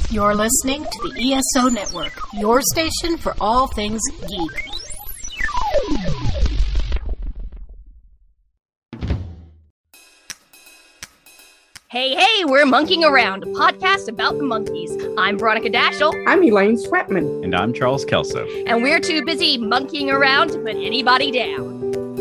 You're listening to the ESO Network, your station for all things geek. Hey, we're Monkeying Around, a podcast about the monkeys. I'm Veronica Dashel. I'm Elaine Sweatman. And I'm Charles Kelso. And we're too busy monkeying around to put anybody down.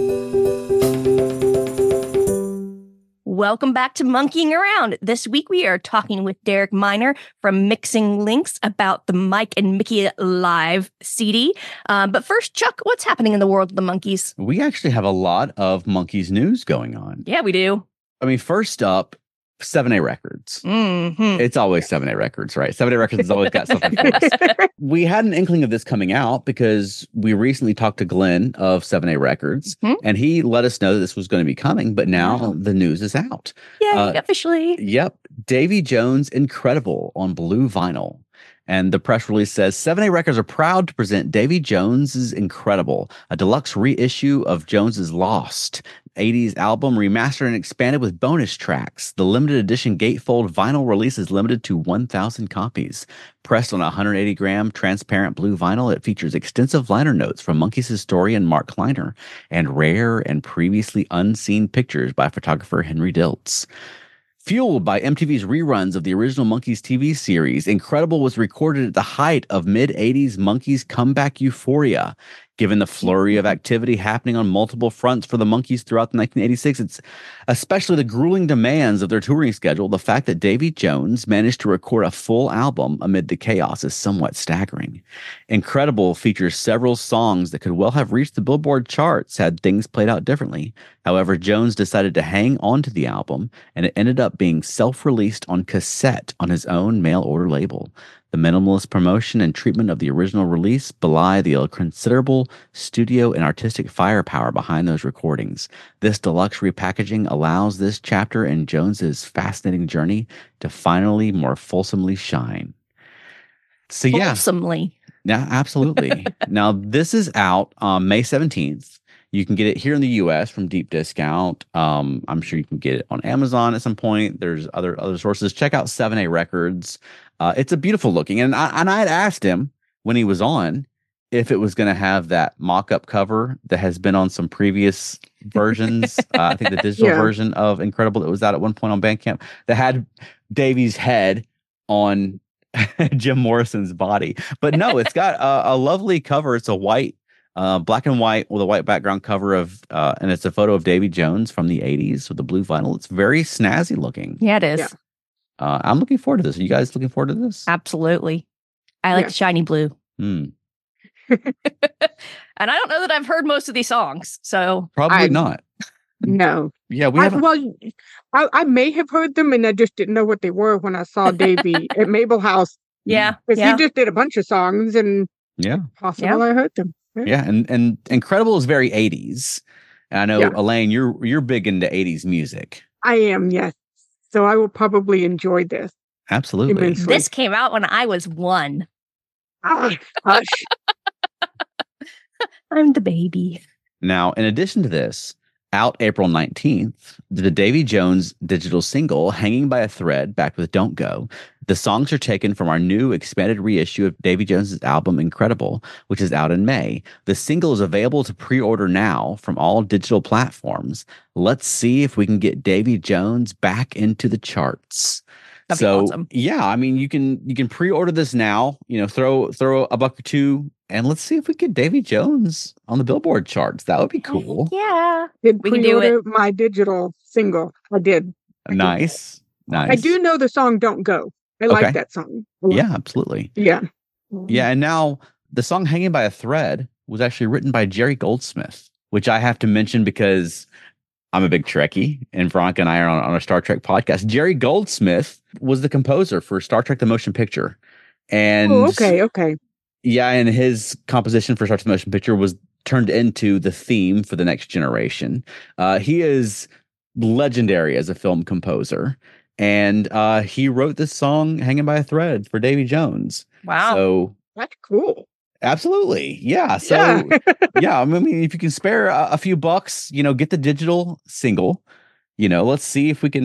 Welcome back to Monkeying Around. This week we are talking with Derek Miner from Mixing Links about the Mike and Mickey Live CD. But first, Chuck, what's happening in the world of the monkeys? We actually have a lot of monkeys news going on. Yeah, we do. I mean, first up, 7A Records. Mm-hmm. It's always 7A Records, right? 7A Records has always got something for us. We had an inkling of this coming out because we recently talked to Glenn of 7A Records, and he let us know that this was going to be coming, but now the news is out. Yeah, officially. Yep. Davy Jones Incredible on blue vinyl. And the press release says 7A Records are proud to present Davy Jones's Incredible, a deluxe reissue of Jones's Lost 80s album, remastered and expanded with bonus tracks. The limited edition gatefold vinyl release is limited to 1,000 copies. Pressed on a 180-gram transparent blue vinyl, it features extensive liner notes from Monkees historian Mark Kleiner and rare and previously unseen pictures by photographer Henry Diltz. Fueled by MTV's reruns of the original Monkees TV series, Incredible was recorded at the height of mid-80s Monkees comeback euphoria. Given the flurry of activity happening on multiple fronts for the Monkees throughout the 1986, it's especially the grueling demands of their touring schedule, the fact that Davy Jones managed to record a full album amid the chaos is somewhat staggering. Incredible features several songs that could well have reached the Billboard charts had things played out differently. However, Jones decided to hang on to the album, and it ended up being self-released on cassette on his own mail-order label. The minimalist promotion and treatment of the original release belie the considerable studio and artistic firepower behind those recordings. This deluxe repackaging allows this chapter in Jones's fascinating journey to finally more fulsomely shine. So yeah. Fulsomely. Yeah, absolutely. Now, this is out on May 17th. You can get it here in the U.S. from Deep Discount. I'm sure you can get it on Amazon at some point. There's other sources. Check out 7A Records. It's a beautiful looking. And I had asked him when he was on if it was going to have that mock-up cover that has been on some previous versions. I think the digital version of Incredible that was out at one point on Bandcamp that had Davy's head on Jim Morrison's body. But no, it's got a lovely cover. It's a white, black and white with a white background cover of, and it's a photo of Davy Jones from the 80s with the blue vinyl. It's very snazzy looking. Yeah, it is. Yeah. I'm looking forward to this. Are you guys looking forward to this? Absolutely. I like the shiny blue. And I don't know that I've heard most of these songs, so Probably not. No. Yeah, we haven't. Well, I may have heard them, and I just didn't know what they were when I saw Davy at Mabel House. yeah. Because he just did a bunch of songs, and possible I heard them. Yeah, and Incredible is very 80s. And I know, Elaine, you're big into 80s music. I am, yes. So I will probably enjoy this. Absolutely. Immensely. This came out when I was 1. Ah, hush. I'm the baby. Now, in addition to this, out April 19th, the Davy Jones digital single, Hanging by a Thread, backed with Don't Go. The songs are taken from our new expanded reissue of Davy Jones's album, Incredible, which is out in May. The single is available to pre-order now from all digital platforms. Let's see if we can get Davy Jones back into the charts. That'd be awesome. Yeah, I mean, you can pre-order this now, throw a buck or two, and let's see if we get Davy Jones on the Billboard charts. That would be cool. Yeah. Did We can do pre-order it. my digital single. I did. Nice. I do know the song Don't Go. I like that song. Yeah, absolutely. Yeah. Yeah, and now the song Hanging by a Thread was actually written by Jerry Goldsmith, which I have to mention because I'm a big Trekkie, and Veronica and I are on a Star Trek podcast. Jerry Goldsmith was the composer for Star Trek: The Motion Picture. And okay. Yeah, and his composition for Star Trek: The Motion Picture was turned into the theme for The Next Generation. He is legendary as a film composer. And he wrote this song, Hanging by a Thread, for Davy Jones. Wow. So That's cool. absolutely. Yeah. So, yeah, I mean, if you can spare a few bucks, get the digital single, let's see if we can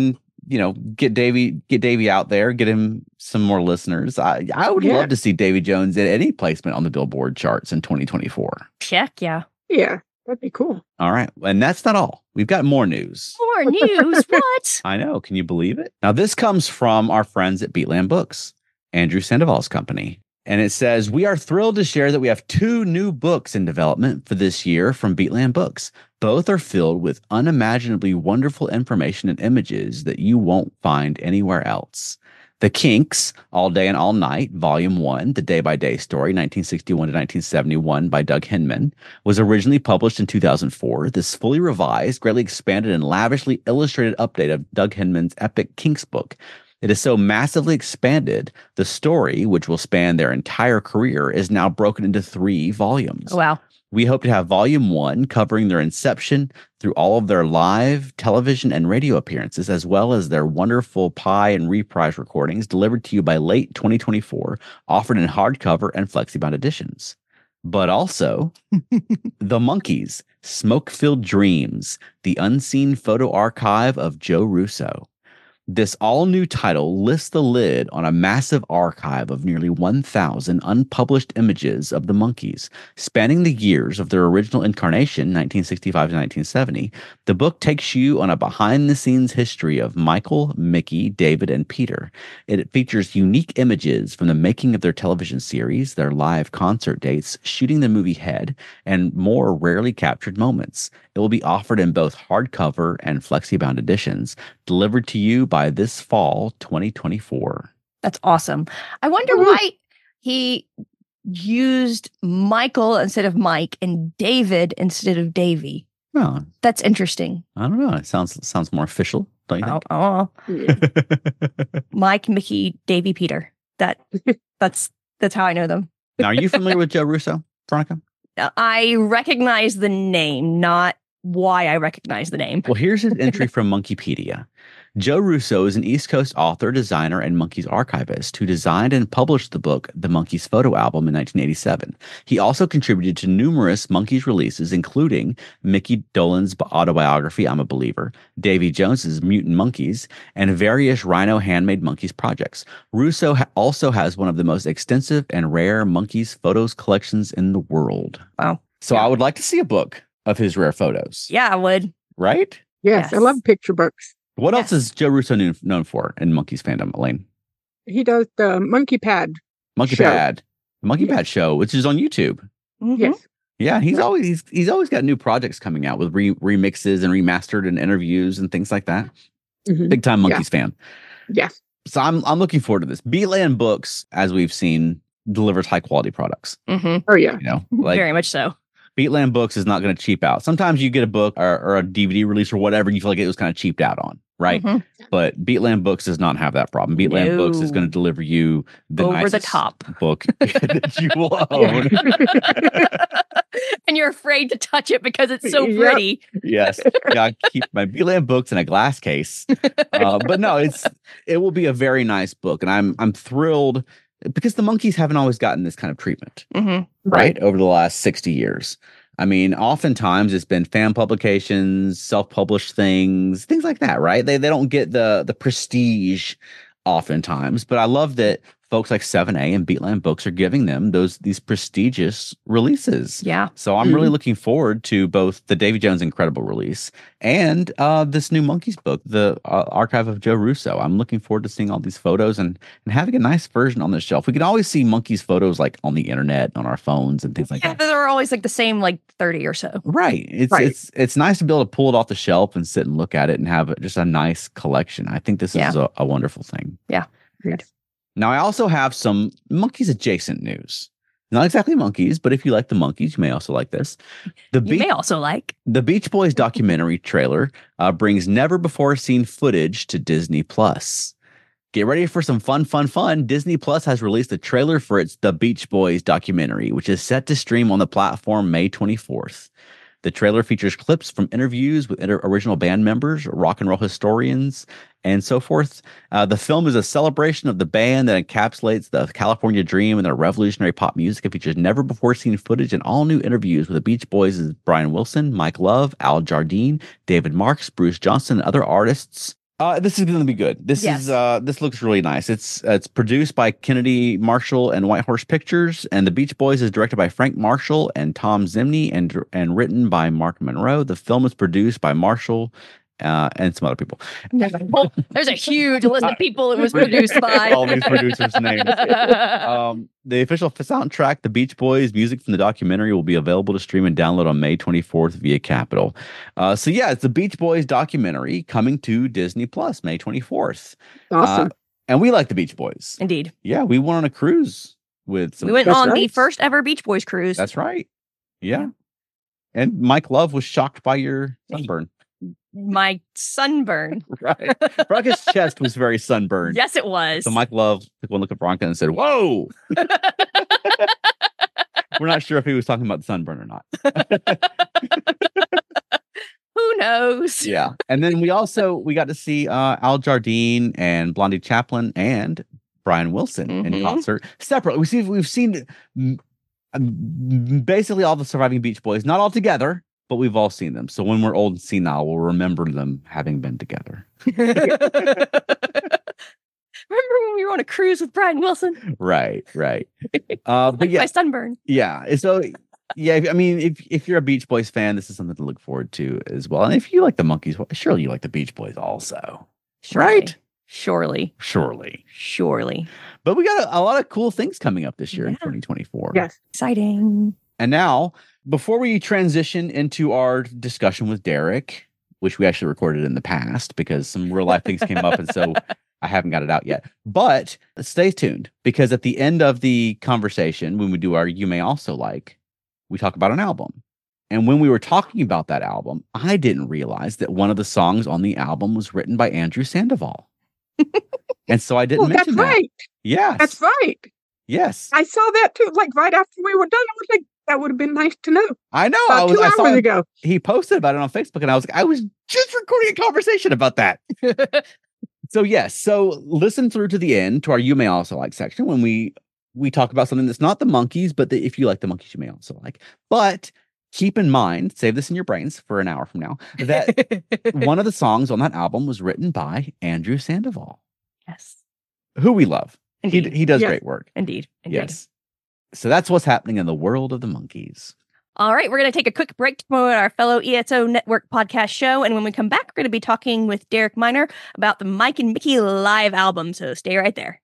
get Davy out there, get him some more listeners. I would love to see Davy Jones in any placement on the Billboard charts in 2024. Check, yeah. Yeah, that'd be cool. All right. And that's not all. We've got more news. More news? What? I know. Can you believe it? Now, this comes from our friends at Beatland Books, Andrew Sandoval's company. And it says, we are thrilled to share that we have 2 new books in development for this year from Beatland Books. Both are filled with unimaginably wonderful information and images that you won't find anywhere else. The Kinks, All Day and All Night, Volume 1, The Day-by-Day Story, 1961 to 1971 by Doug Hinman, was originally published in 2004. This fully revised, greatly expanded, and lavishly illustrated update of Doug Hinman's epic Kinks book. It is so massively expanded, the story, which will span their entire career, is now broken into 3 volumes. Wow. We hope to have Volume 1 covering their inception through all of their live television and radio appearances, as well as their wonderful pie and reprise recordings delivered to you by late 2024, offered in hardcover and FlexiBound editions. But also, The Monkees, Smoke-Filled Dreams, the unseen photo archive of Joe Russo. This all-new title lifts the lid on a massive archive of nearly 1,000 unpublished images of the Monkees. Spanning the years of their original incarnation, 1965 to 1970, the book takes you on a behind-the-scenes history of Michael, Mickey, David, and Peter. It features unique images from the making of their television series, their live concert dates, shooting the movie Head, and more rarely captured moments. It will be offered in both hardcover and FlexiBound editions, delivered to you by this fall 2024. That's awesome. I wonder why he used Michael instead of Mike and David instead of Davy. Oh, That's interesting. I don't know. It sounds more official, don't you think? Oh. Mike, Mickey, Davy, Peter. That's how I know them. Now, are you familiar with Joe Russo, Veronica? I recognize the name, not why I recognize the name. Well, here's his entry from Monkeypedia. Joe Russo is an East Coast author, designer, and Monkees archivist who designed and published the book The Monkees Photo Album in 1987. He also contributed to numerous Monkees releases, including Mickey Dolenz's autobiography, I'm a Believer, Davy Jones's Mutant Monkeys, and various Rhino handmade Monkees projects. Russo also has one of the most extensive and rare Monkees photos collections in the world. Wow. So I would like to see a book of his rare photos. Yeah, I would. Right? Yes, I love picture books. What else is Joe Russo known for in Monkees fandom, Elaine? He does the Monkey Pad. The Monkey Pad show, which is on YouTube. Mm-hmm. Yes. Yeah, he's always got new projects coming out with remixes and remastered and interviews and things like that. Mm-hmm. Big time Monkees fan. Yes. So I'm looking forward to this. Beatland Books, as we've seen, delivers high quality products. Mm-hmm. Oh yeah. Very much so. Beatland Books is not going to cheap out. Sometimes you get a book or a DVD release or whatever, and you feel like it was kind of cheaped out on, right? Mm-hmm. But Beatland Books does not have that problem. Beatland Books is going to deliver you the over the top book that you will own. And you're afraid to touch it because it's so pretty. Yes. I keep my Beatland Books in a glass case. But no, it will be a very nice book. And I'm thrilled because the Monkees haven't always gotten this kind of treatment, right? Over the last 60 years. I mean, oftentimes it's been fan publications, self-published things like that, right? They don't get the prestige oftentimes, but I love that folks like 7A and Beatland Books are giving them these prestigious releases. Yeah. So I'm really looking forward to both the Davy Jones Incredible release and this new Monkees book, the Archive of Joe Russo. I'm looking forward to seeing all these photos and having a nice version on the shelf. We can always see Monkees photos like on the internet, on our phones and things like that. They're always like the same, like 30 or so. Right. It's nice to be able to pull it off the shelf and sit and look at it and have just a nice collection. I think this is a wonderful thing. Yeah. Yes. Now, I also have some Monkees adjacent news. Not exactly Monkees, but if you like the Monkees, you may also like this. The Beach Boys documentary trailer brings never-before-seen footage to Disney+. Get ready for some fun. Disney+ has released a trailer for its The Beach Boys documentary, which is set to stream on the platform May 24th. The trailer features clips from interviews with original band members, rock and roll historians, and so forth. The film is a celebration of the band that encapsulates the California dream and their revolutionary pop music. It features never-before-seen footage and all new interviews with the Beach Boys' Brian Wilson, Mike Love, Al Jardine, David Marks, Bruce Johnston, and other artists This is going to be good. This looks really nice. It's produced by Kennedy Marshall and Whitehorse Pictures, and The Beach Boys is directed by Frank Marshall and Tom Zimney, and written by Mark Monroe. The film is produced by Marshall and some other people. Well, there's a huge list of people it was produced by. All these producers' names. The official soundtrack, The Beach Boys, music from the documentary, will be available to stream and download on May 24th via Capitol. It's the Beach Boys documentary coming to Disney Plus May 24th. Awesome. And we like the Beach Boys. Indeed. Yeah, we went on a cruise with some. We went on the first ever Beach Boys cruise. That's right. Yeah. And Mike Love was shocked by your sunburn. My sunburn. Right. Veronica's chest was very sunburned. Yes, it was. So Mike Love took one look at Veronica and said, "Whoa." We're not sure if he was talking about the sunburn or not. Who knows? Yeah. And then we got to see Al Jardine and Blondie Chaplin and Brian Wilson in concert separately. We've seen basically all the surviving Beach Boys, not all together, but we've all seen them. So when we're old and senile, we'll remember them having been together. Remember when we were on a cruise with Brian Wilson? Right. But yeah, my sunburn. Yeah. So yeah, I mean, if you're a Beach Boys fan, this is something to look forward to as well. And if you like the Monkees, well, surely you like the Beach Boys also, right? Surely. But we got a lot of cool things coming up this year in 2024. Yes, exciting. And now, before we transition into our discussion with Derek, which we actually recorded in the past because some real life things came up, and so I haven't got it out yet. But stay tuned, because at the end of the conversation, when we do our You May Also Like, we talk about an album. And when we were talking about that album, I didn't realize that one of the songs on the album was written by Andrew Sandoval. And so I didn't mention that. That's right. Yes. That's right. Yes. I saw that too. Like right after we were done, I was like, that would have been nice to know. I know. About 2 hours ago. He posted about it on Facebook, and I was just recording a conversation about that. So yes. So listen through to the end to our You May Also Like section when we talk about something that's not the Monkees, but if you like the Monkees, you may also like. But keep in mind, save this in your brains for an hour from now, that one of the songs on that album was written by Andrew Sandoval. Yes. Who we love. Indeed. He does great work. Indeed. Yes. So that's what's happening in the world of the Monkees. All right, we're going to take a quick break to promote our fellow ESO Network podcast show. And when we come back, we're going to be talking with Derek Miner about the Mike and Mickey live album. So stay right there.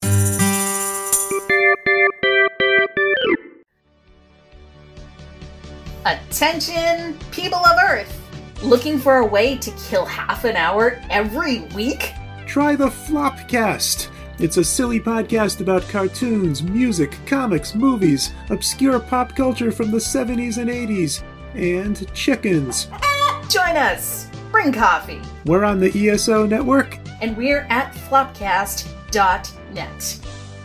Attention, people of Earth! Looking for a way to kill half an hour every week? Try the Flopcast. It's a silly podcast about cartoons, music, comics, movies, obscure pop culture from the 70s and 80s, and chickens. Join us! Bring coffee! We're on the ESO Network. And we're at flopcast.net.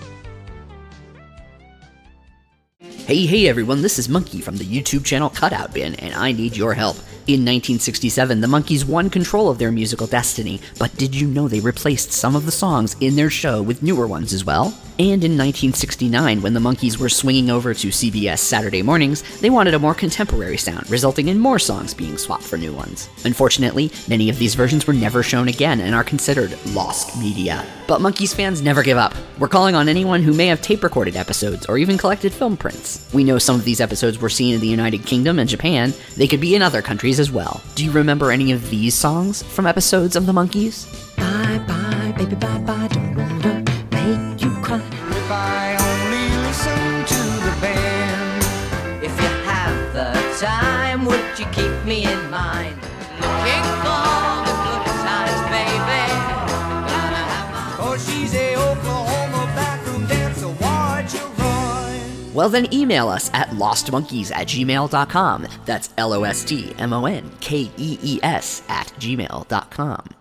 Hey everyone, this is Monkey from the YouTube channel Cutout Bin, and I need your help. In 1967, the Monkees won control of their musical destiny, but did you know they replaced some of the songs in their show with newer ones as well? And in 1969, when the Monkees were swinging over to CBS Saturday mornings, they wanted a more contemporary sound, resulting in more songs being swapped for new ones. Unfortunately, many of these versions were never shown again and are considered lost media. But Monkees fans never give up. We're calling on anyone who may have tape-recorded episodes or even collected film prints. We know some of these episodes were seen in the United Kingdom and Japan. They could be in other countries as well. Do you remember any of these songs from episodes of the Monkees? Bye bye, baby, bye bye, don't wanna make you cry. If I only listen to the band. If you have the time, would you keep me in mind? Looking for the good times, baby. Gotta have my... Oh, she's a Oklahoma bathroom dancer, watch you run. Well then email us at lostmonkeys@gmail.com. That's LOSTMONKEES@gmail.com.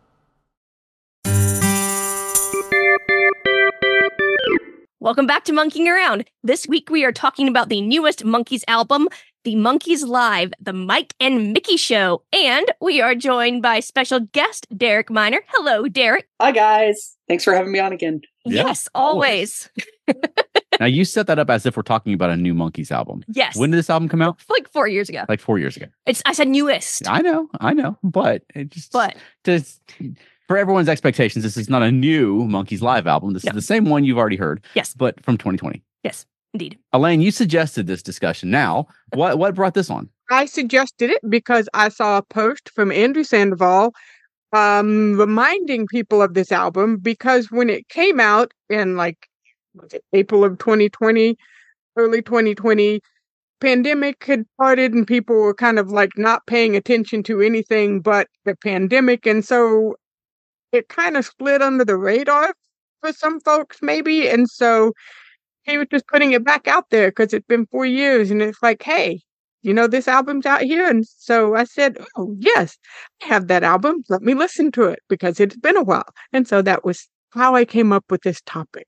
Welcome back to Monkeying Around. This week we are talking about the newest Monkees album, The Monkees Live, The Mike and Mickey Show. And we are joined by special guest Derek Miner. Hello, Derek. Hi, guys. Thanks for having me on again. Yeah, yes, always. Now, you set that up as if we're talking about a new Monkees album. Yes. When did this album come out? Like 4 years ago. Like 4 years ago. I said newest. I know. But it just... But... For for everyone's expectations, this is not a new Monkees live album. This is the same one you've already heard. Yes. But from 2020. Yes, indeed. Elaine, you suggested this discussion. Now, what brought this on? I suggested it because I saw a post from Andrew Sandoval reminding people of this album, because when it came out in April of 2020, early 2020, pandemic had started and people were kind of not paying attention to anything but the pandemic. And so it kind of slid under the radar for some folks maybe. And so he was just putting it back out there because it's been 4 years and it's like, hey, this album's out here. And so I said, oh, yes, I have that album. Let me listen to it because it's been a while. And so that was how I came up with this topic.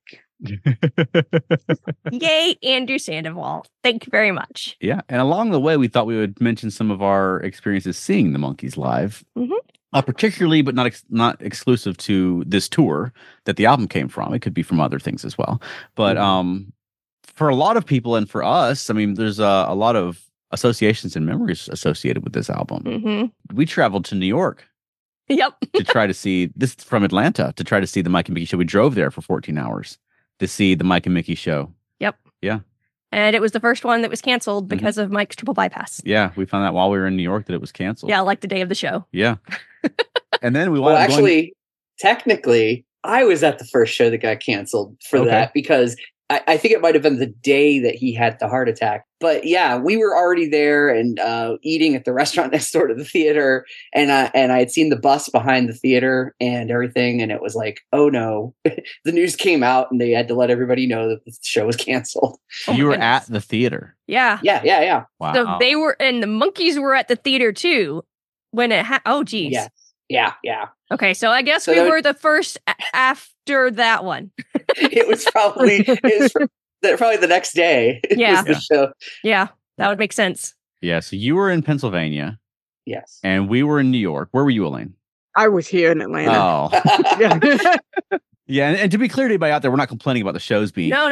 Yay, Andrew Sandoval. Thank you very much. Yeah. And along the way, we thought we would mention some of our experiences seeing the Monkees live, particularly, but not exclusive to this tour that the album came from. It could be from other things as well. But for a lot of people and for us, I mean, there's a lot of associations and memories associated with this album. We traveled to New York. Yep. To try to see this from Atlanta, to try to see the Mike and Mickey show. We drove there for 14 hours to see the Mike and Mickey show. Yep. Yeah. And it was the first one that was canceled because of Mike's triple bypass. Yeah. We found out while we were in New York that it was canceled. Yeah, like the day of the show. Yeah. And then we well, actually, technically, I was at the first show that got canceled for that because I think it might have been the day that he had the heart attack. But yeah, we were already there and eating at the restaurant next door to the theater. And I had seen the bus behind the theater and everything. And it was like, oh no, the news came out and they had to let everybody know that the show was canceled. You were at the theater. Yeah. Yeah. Wow. So they were, and the Monkees were at the theater too when it oh geez. Yes. Yeah. Okay, so I guess we were the first after that one. It was probably the next day. Yeah. The show. Yeah, that would make sense. Yeah, so you were in Pennsylvania. Yes. And we were in New York. Where were you, Elaine? I was here in Atlanta. Oh. Yeah, and to be clear to anybody out there, we're not complaining about the shows being... No.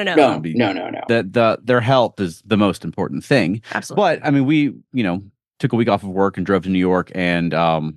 No. Their health is the most important thing. Absolutely. But, I mean, we, took a week off of work and drove to New York and...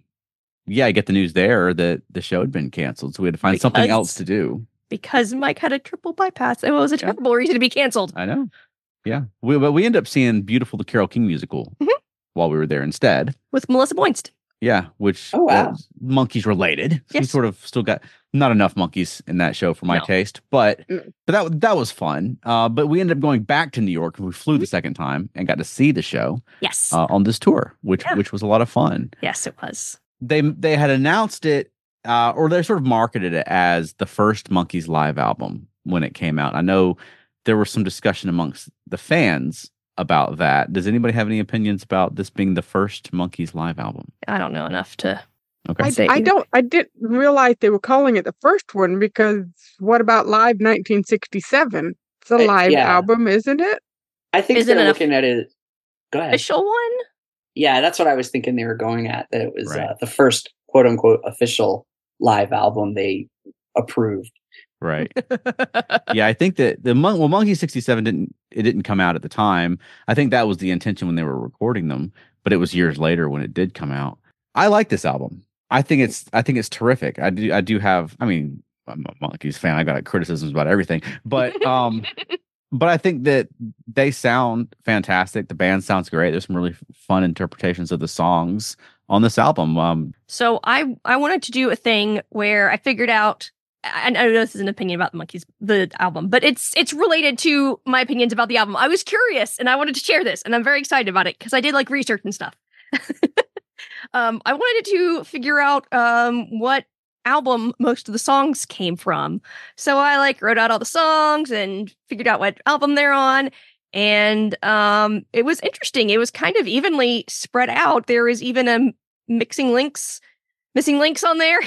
I get the news there that the show had been canceled, so we had to find something else to do. Because Mike had a triple bypass. It was a terrible reason to be canceled. I know. Yeah. But we ended up seeing Beautiful, the Carole King musical while we were there instead. With Melissa Boinst. Yeah, which was Monkees related. So we sort of still got not enough Monkees in that show for my taste, but that was fun. But we ended up going back to New York. We flew the second time and got to see the show. Yes. On this tour, which was a lot of fun. Yes, it was. They had announced it, or they sort of marketed it as the first Monkees live album when it came out. I know there was some discussion amongst the fans about that. Does anybody have any opinions about this being the first Monkees live album? I don't know enough to. Okay. I didn't realize they were calling it the first one because what about Live 1967? It's a live album, isn't it? I think they're looking at it. Go ahead. Official one? Yeah, that's what I was thinking they were going at. That it was the first quote unquote official live album they approved. Right. Yeah, I think that Monkey 67 didn't come out at the time. I think that was the intention when they were recording them, but it was years later when it did come out. I like this album. I think it's terrific. I do have. I mean, I'm a Monkees fan. I got criticisms about everything, but but I think that they sound fantastic. The band sounds great. There's some really fun interpretations of the songs on this album. So I wanted to do a thing where I figured out. I know this is an opinion about the Monkees, the album, but it's related to my opinions about the album. I was curious and I wanted to share this, and I'm very excited about it because I did like research and stuff. I wanted to figure out what album most of the songs came from. So I wrote out all the songs and figured out what album they're on. And it was interesting. It was kind of evenly spread out. There is even a missing links on there.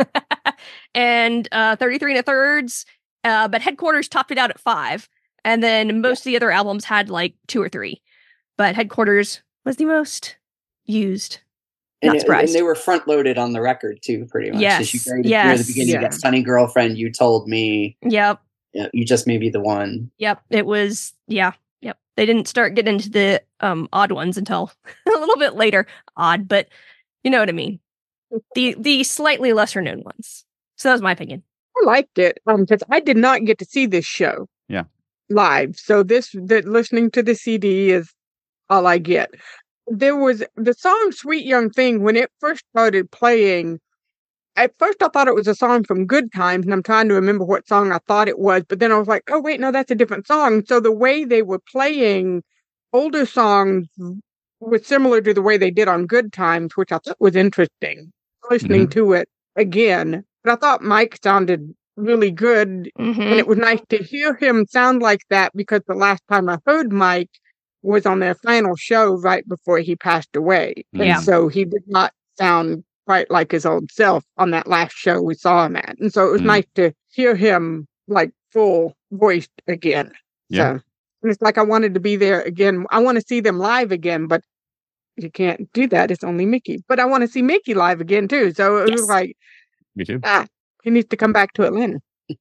And 33 1/3. But Headquarters topped it out at 5. And then most of the other albums had 2 or 3. But Headquarters was the most used. Not surprised. And they were front loaded on the record too, pretty much. Yes. Near the beginning, you got Sunny Girlfriend, You Told Me. Yep. You Just May Be the One. Yep. It was, Yep. They didn't start getting into the odd ones until a little bit later. Odd, but you know what I mean. The slightly lesser known ones. So that was my opinion. I liked it because I did not get to see this show. Yeah. Live. So listening to the CD is all I get. There was the song Sweet Young Thing when it first started playing. At first I thought it was a song from Good Times, and I'm trying to remember what song I thought it was, but then I was like, oh wait, no, that's a different song. So the way they were playing older songs was similar to the way they did on Good Times, which I thought was interesting. Listening to it again. But I thought Mike sounded really good, and it was nice to hear him sound like that because the last time I heard Mike was on their final show right before he passed away. Yeah. And so he did not sound quite like his old self on that last show we saw him at. And so it was nice to hear him like full voiced again. Yeah. So, and it's like I wanted to be there again. I want to see them live again, but you can't do that. It's only Mickey. But I want to see Mickey live again too. So it was like, me too. He needs to come back to Atlanta.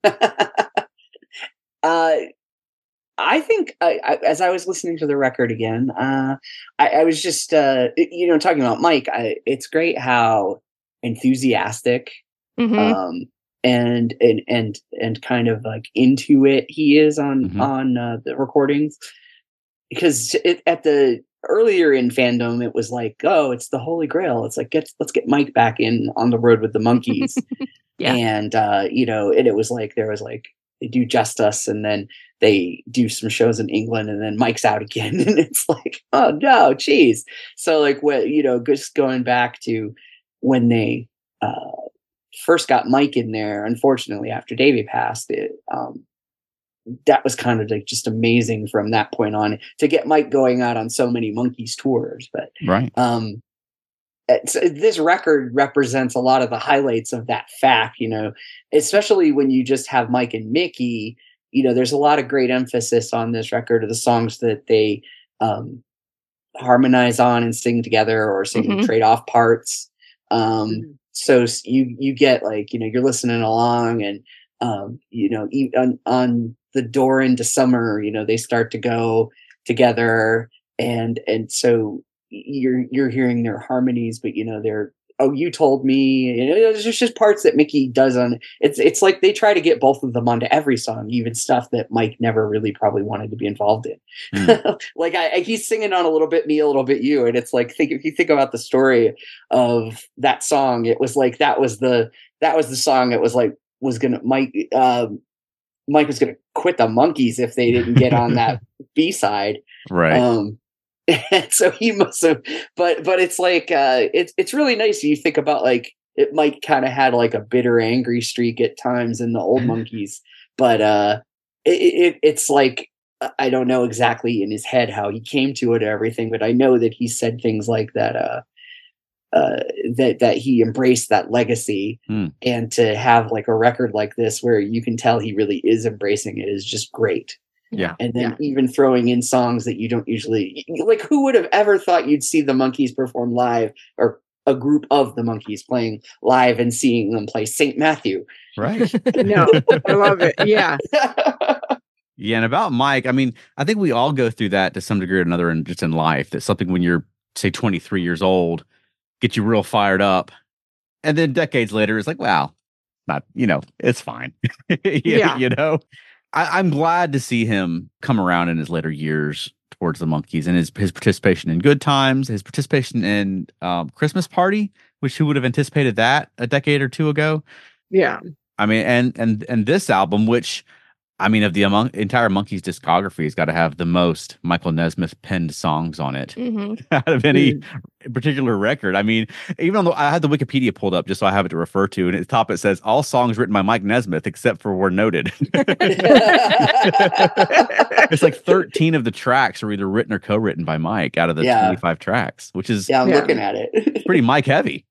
I think as I was listening to the record again, I was just, talking about Mike. It's great how enthusiastic and kind of like into it he is on the recordings. Because earlier in fandom, it was like, oh, it's the Holy Grail. It's like let's get Mike back in on the road with the Monkees. Yeah. And and it was like there was like they do Just Us, and then they do some shows in England, and then Mike's out again, and it's like, oh no, geez. So like what just going back to when they first got Mike in there, unfortunately after Davey passed, that was kind of like just amazing from that point on to get Mike going out on so many Monkees tours. But right. This record represents a lot of the highlights of that fact, especially when you just have Mike and Mickey. There's a lot of great emphasis on this record of the songs that they harmonize on and sing together or sing trade-off parts. So you get like, you're listening along and, on the door into summer, they start to go together and so you're hearing their harmonies, but they're, oh, you told me, there's just parts that Mickey does on it's like they try to get both of them onto every song, even stuff that Mike never really probably wanted to be involved in. Like he's singing on A Little Bit Me, A Little Bit You. And it's like, if you think about the story of that song, it was like, that was the song. It was like, Mike was going to quit the Monkees if they didn't get on that B-side. Right. And so he must have, but it's like, it's really nice. You think about like, it might kind of had like a bitter, angry streak at times in the old Monkees, but it's like, I don't know exactly in his head how he came to it or everything, but I know that he said things like that, that he embraced that legacy, and to have like a record like this where you can tell he really is embracing it is just great. Yeah. And then even throwing in songs that you don't usually like, who would have ever thought you'd see the Monkees perform live, or a group of the Monkees playing live and seeing them play St. Matthew. Right. No, I love it. Yeah. Yeah. And about Mike, I mean, I think we all go through that to some degree or another just in life. That's something when you're, say, 23 years old, get you real fired up. And then decades later, it's like, wow, not, it's fine. Yeah. I'm glad to see him come around in his later years towards the Monkees, and his participation in Good Times, his participation in Christmas Party, which who would have anticipated that a decade or two ago? Yeah. I mean, and this album, which, I mean, of the entire Monkees discography, has got to have the most Michael Nesmith penned songs on it out of any particular record. I mean, even though I had the Wikipedia pulled up just so I have it to refer to, and at the top it says all songs written by Mike Nesmith except for where noted. It's like 13 of the tracks are either written or co-written by Mike out of the 25 tracks, which is I'm looking at it. pretty Mike heavy.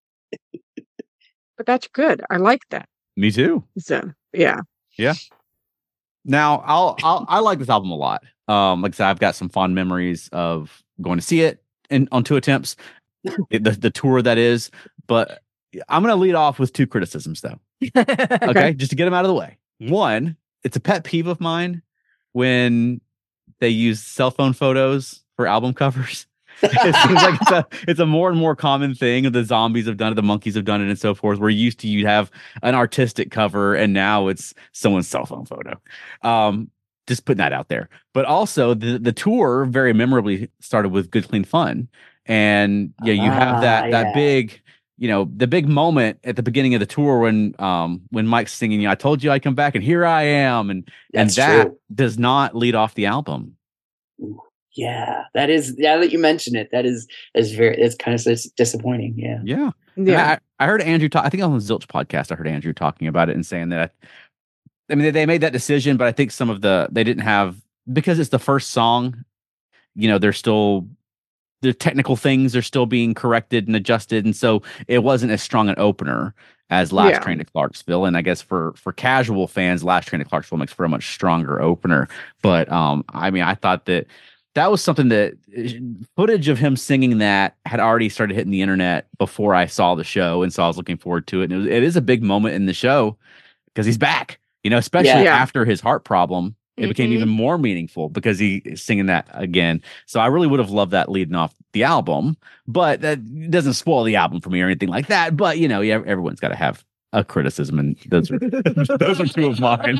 But that's good. I like that. Me too. So yeah. Now, I like this album a lot. Like I said, I've got some fond memories of going to see it on 2 attempts, the tour that is. But I'm going to lead off with 2 criticisms, though. Okay, just to get them out of the way. One, it's a pet peeve of mine when they use cell phone photos for album covers. It seems like it's a more and more common thing. The Zombies have done it, the Monkees have done it, and so forth. Where used to you'd have an artistic cover, and now it's someone's cell phone photo. Just putting that out there. But also the tour very memorably started with Good Clean Fun, and you have that big, the big moment at the beginning of the tour when Mike's singing, I told you I'd come back, and here I am, and that does not lead off the album. Ooh, yeah, that is. Now that you mention it, it's kind of disappointing. Yeah. I heard Andrew talk. I think on the Zilch podcast, I heard Andrew talking about it and saying that. I mean, they made that decision, but I think they didn't have, because it's the first song. There's still the technical things are still being corrected and adjusted, and so it wasn't as strong an opener as Last Train to Clarksville. And I guess for casual fans, Last Train to Clarksville makes for a much stronger opener. But I mean, I thought that was something that footage of him singing that had already started hitting the internet before I saw the show, and so I was looking forward to it. And it is a big moment in the show because he's back. Especially after his heart problem, it became even more meaningful because he's singing that again. So I really would have loved that leading off the album, but that doesn't spoil the album for me or anything like that. But everyone's got to have a criticism, and those are two of mine.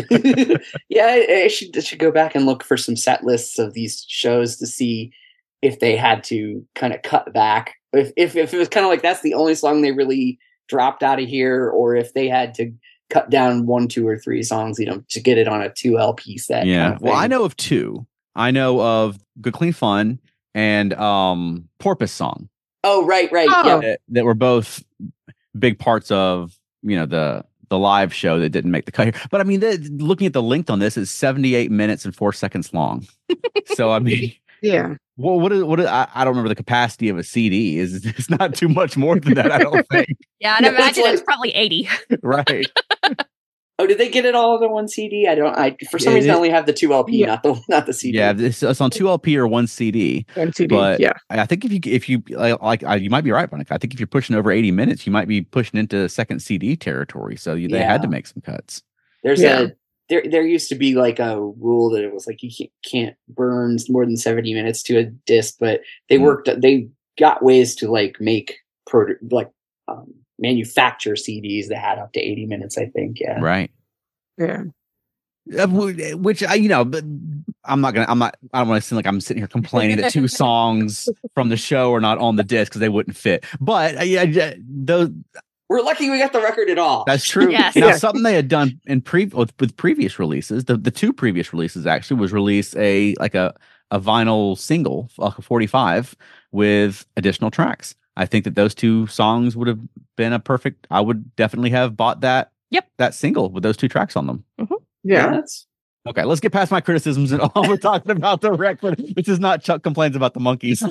I should go back and look for some set lists of these shows to see if they had to kind of cut back. If it was kind of like that's the only song they really dropped out of here, or if they had to cut down 1, 2, or 3 songs, to get it on a 2 LP set. Yeah. Kind of well, I know of 2. I know of Good Clean Fun and Porpoise Song. Oh, right. Oh. Yeah. That were both big parts of, the live show that didn't make the cut here. But I mean, looking at the length on this, is 78 minutes and 4 seconds long. So I mean, yeah. Well, what I don't remember the capacity of a CD. It's not too much more than that, I don't think. Yeah, I'd imagine it's probably 80. Right. Oh, did they get it all on one CD? For some reason I only have the 2 LP, not the CD. Yeah, it's on 2 LP or 1 CD. 1 CD. But I think if you you might be right, Monica. I think if you're pushing over 80 minutes, you might be pushing into second CD territory. So they had to make some cuts. There used to be like a rule that it was like you can't burn more than 70 minutes to a disc, but they got ways to like make manufacture CDs that had up to 80 minutes, I think. Yeah. Right. Yeah. Which but I don't want to seem like I'm sitting here complaining that 2 songs from the show are not on the disc because they wouldn't fit. But those. We're lucky we got the record at all. That's true. Yes. Now, something they had done with previous releases, the 2 previous releases actually was release a vinyl single, like a 45 with additional tracks. I think that those 2 songs would have been I would definitely have bought that single with those 2 tracks on them. Mm-hmm. Yeah. Okay, let's get past my criticisms and all we're talking about the record, which is not Chuck complains about the Monkees.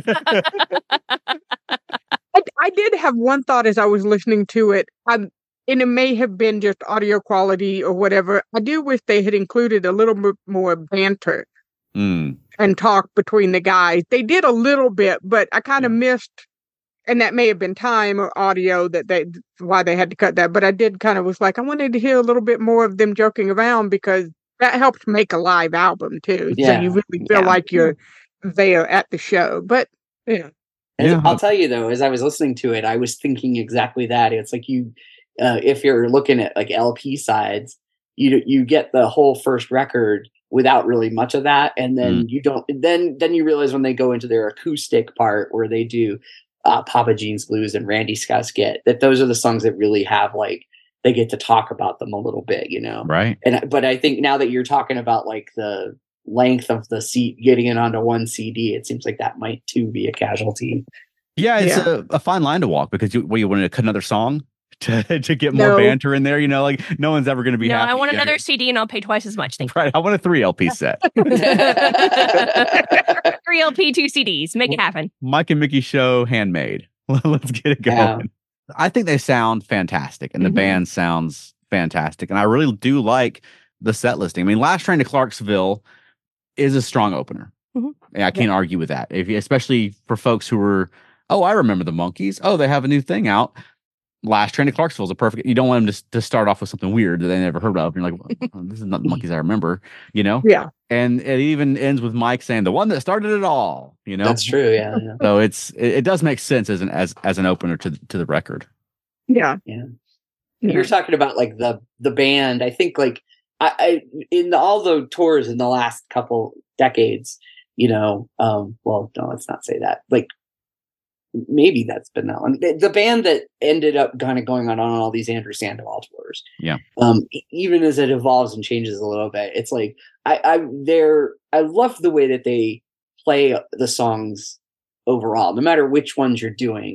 I did have one thought as I was listening to it, and it may have been just audio quality or whatever. I do wish they had included a little bit more banter and talk between the guys. They did a little bit, but I kind of missed, and that may have been time or audio why they had to cut that. But I did kind of was like, I wanted to hear a little bit more of them joking around because that helps make a live album too. Yeah. So you really feel like you're there at the show. But I'll tell you though, as I was listening to it, I was thinking exactly that. It's like if you're looking at like LP sides, you get the whole first record without really much of that, and then you don't. Then you realize when they go into their acoustic part where they do Papa Jean's Blues and Randy Scott's Get, that those are the songs that really have like they get to talk about them a little bit, Right. But I think now that you're talking about like the length of the seat getting it onto 1 CD, it seems like that might too be a casualty. Yeah, it's a fine line to walk because you wanted to cut another song to get more banter in there. Like no one's ever going to be happy. I want another CD and I'll pay twice as much. Thank you. Right. I want a 3 LP set. 3 LP, 2 CDs. Make it happen. Mike and Mickey show handmade. Let's get it going. Yeah. I think they sound fantastic and the band sounds fantastic. And I really do like the set listing. I mean, Last Train to Clarksville is a strong opener. I can't argue with that. Especially for folks who were, I remember the Monkees. Oh, they have a new thing out. Last Train to Clarksville is a perfect. You don't want them to start off with something weird that they never heard of. You're like, this is not the Monkees I remember, Yeah. And it even ends with Mike saying, "The one that started it all." You know, That's true. Yeah. So it does make sense as an opener to the record. Yeah. You're talking about like the band. I think like I in all the tours in the last couple decades, well, no, let's not say that. Like maybe that's been that one. The band that ended up kind of going on all these Andrew Sandoval tours. Yeah. Even as it evolves and changes a little bit, it's like I love the way that they play the songs overall, no matter which ones you're doing.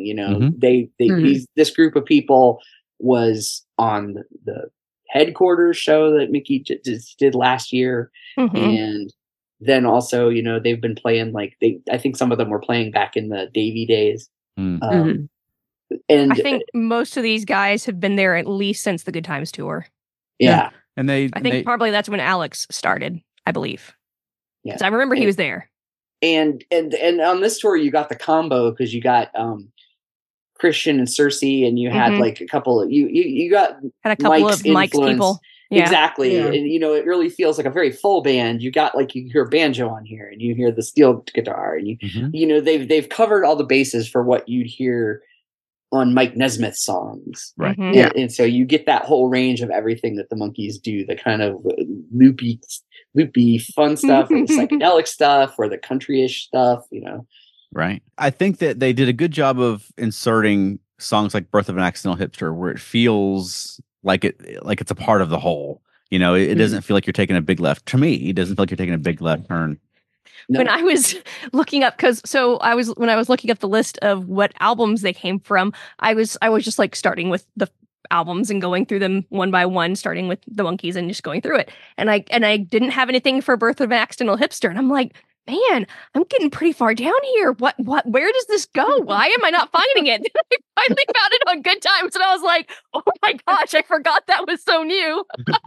This group of people was on the Headquarters show that Mickey just did last year. And then also, they've been playing I think some of them were playing back in the Davy days. And I think most of these guys have been there at least since the Good Times tour. Yeah. And I think probably that's when Alex started, I believe. Yeah. Because I remember he was there. And on this tour, you got the combo because you got Christian and Cersei, and you had like a couple of you got had a couple of Mike's people. Yeah. Exactly. Yeah. And it really feels like a very full band. You got you hear banjo on here, and you hear the steel guitar, and they've covered all the bases for what you'd hear on Mike Nesmith's songs. Right. And so you get that whole range of everything that the Monkees do, the kind of loopy fun stuff, or the psychedelic stuff, or the country-ish stuff, Right. I think that they did a good job of inserting songs like Birth of an Accidental Hipster, where it feels like it's a part of the whole. It doesn't feel like you're taking a big left. To me, it doesn't feel like you're taking a big left turn. No. When I was looking up, when I was looking up the list of what albums they came from, I was just starting with the albums and going through them one by one, starting with the Monkees and just going through it. And I didn't have anything for Birth of an Accidental Hipster, and I'm like, man, I'm getting pretty far down here. Where does this go? Why am I not finding it? I finally found it on Good Times, and I was like, oh my gosh, I forgot that was so new.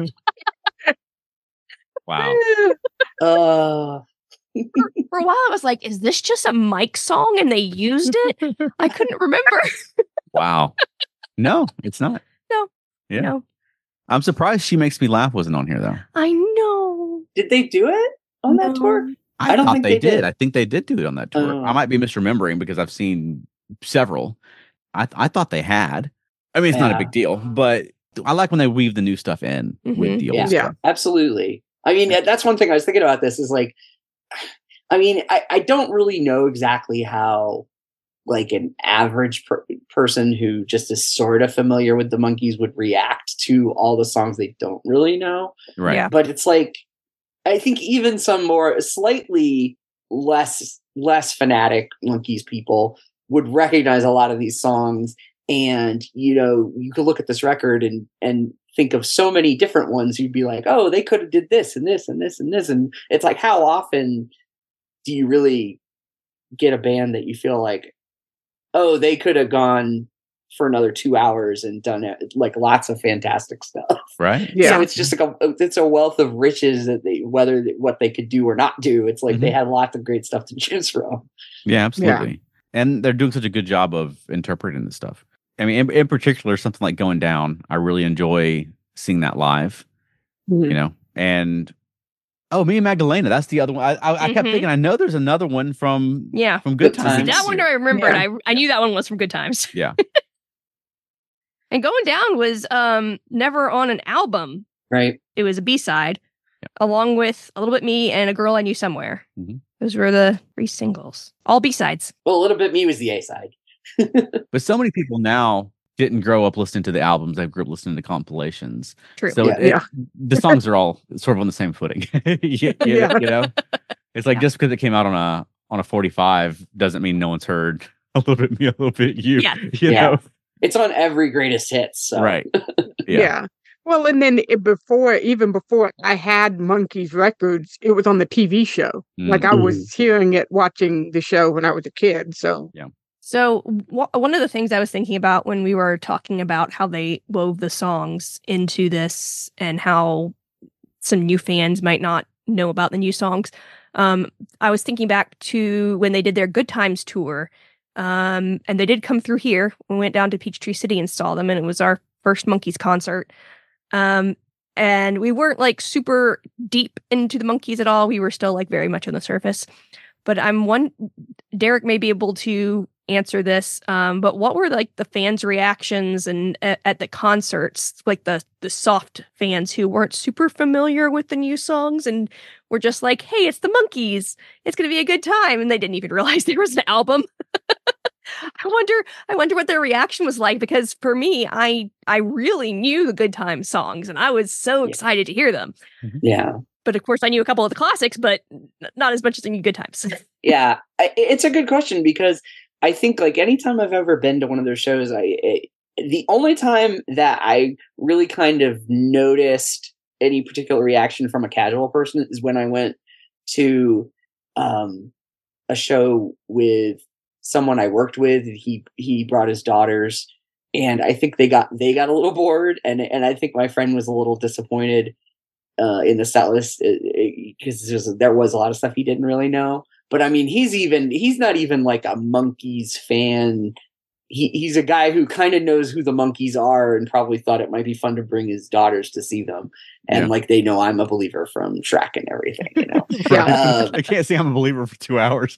Wow. For a while, I was like, is this just a Mike song and they used it? I couldn't remember. Wow. No, it's not. No. Yeah. No. I'm surprised She Makes Me Laugh wasn't on here, though. I know. Did they do it on that tour? I don't think they did. I think they did do it on that tour. I might be misremembering because I've seen several. I thought they had. I mean, it's not a big deal, but I like when they weave the new stuff in with the old stuff. Yeah, absolutely. I mean, that's one thing I was thinking about this is I don't really know exactly how an average person who just is sort of familiar with the Monkees would react to all the songs they don't really know. Right. Yeah. But it's I think even some more slightly less fanatic Monkees people would recognize a lot of these songs. And, you could look at this record and think of so many different ones. You'd be like, oh, they could have did this and this and this and this. And it's like, how often do you really get a band that you feel like, oh, they could have gone for another 2 hours and done it, lots of fantastic stuff. Right. Yeah. So it's just it's a wealth of riches that what they could do or not do. It's like they had lots of great stuff to choose from. Yeah, absolutely. Yeah. And they're doing such a good job of interpreting this stuff. I mean, in particular, something like Going Down, I really enjoy seeing that live, and Me and Magdalena, that's the other one. I kept thinking, I know there's another one from Good Times. That one I remembered. Yeah. I knew that one was from Good Times. Yeah. And Going Down was never on an album. Right. It was a B-side, along with A Little Bit Me and A Girl I Knew Somewhere. Those were the 3 singles. All B-sides. Well, A Little Bit Me was the A-side. But so many people now didn't grow up listening to the albums. They grew up listening to compilations. True. So the songs are all sort of on the same footing. You know? It's like just because it came out on a 45 doesn't mean no one's heard A Little Bit Me, A Little Bit You. Yeah. You know? It's on every greatest hits. So. Right. Yeah. Well, and then even before I had Monkees records, it was on the TV show. I was hearing it, watching the show when I was a kid. So yeah. So one of the things I was thinking about when we were talking about how they wove the songs into this and how some new fans might not know about the new songs, I was thinking back to when they did their Good Times tour, and they did come through here. We went down to Peachtree City and saw them, and it was our first Monkees concert. And And we weren't like super deep into the Monkees at all. We were still like very much on the surface. But Derek may be able to answer this. But what were like the fans' reactions and at the concerts, like the soft fans who weren't super familiar with the new songs and were just like, "Hey, it's the Monkees. It's going to be a good time," and they didn't even realize there was an album. I wonder what their reaction was like, because for me, I really knew the Good Times songs and I was so excited to hear them. Yeah. But of course, I knew a couple of the classics, but not as much as I knew Good Times. Yeah, it's a good question, because I think like anytime I've ever been to one of their shows, the only time that I really kind of noticed any particular reaction from a casual person is when I went to a show with someone I worked with. He brought his daughters, and I think they got a little bored, and I think my friend was a little disappointed in the set list, because there was a lot of stuff he didn't really know. But I mean, he's not even like a Monkees fan. He's a guy who kind of knows who the Monkees are and probably thought it might be fun to bring his daughters to see them. And like, they know I'm a believer from Shrek and everything, you know? I can't say I'm a believer for 2 hours.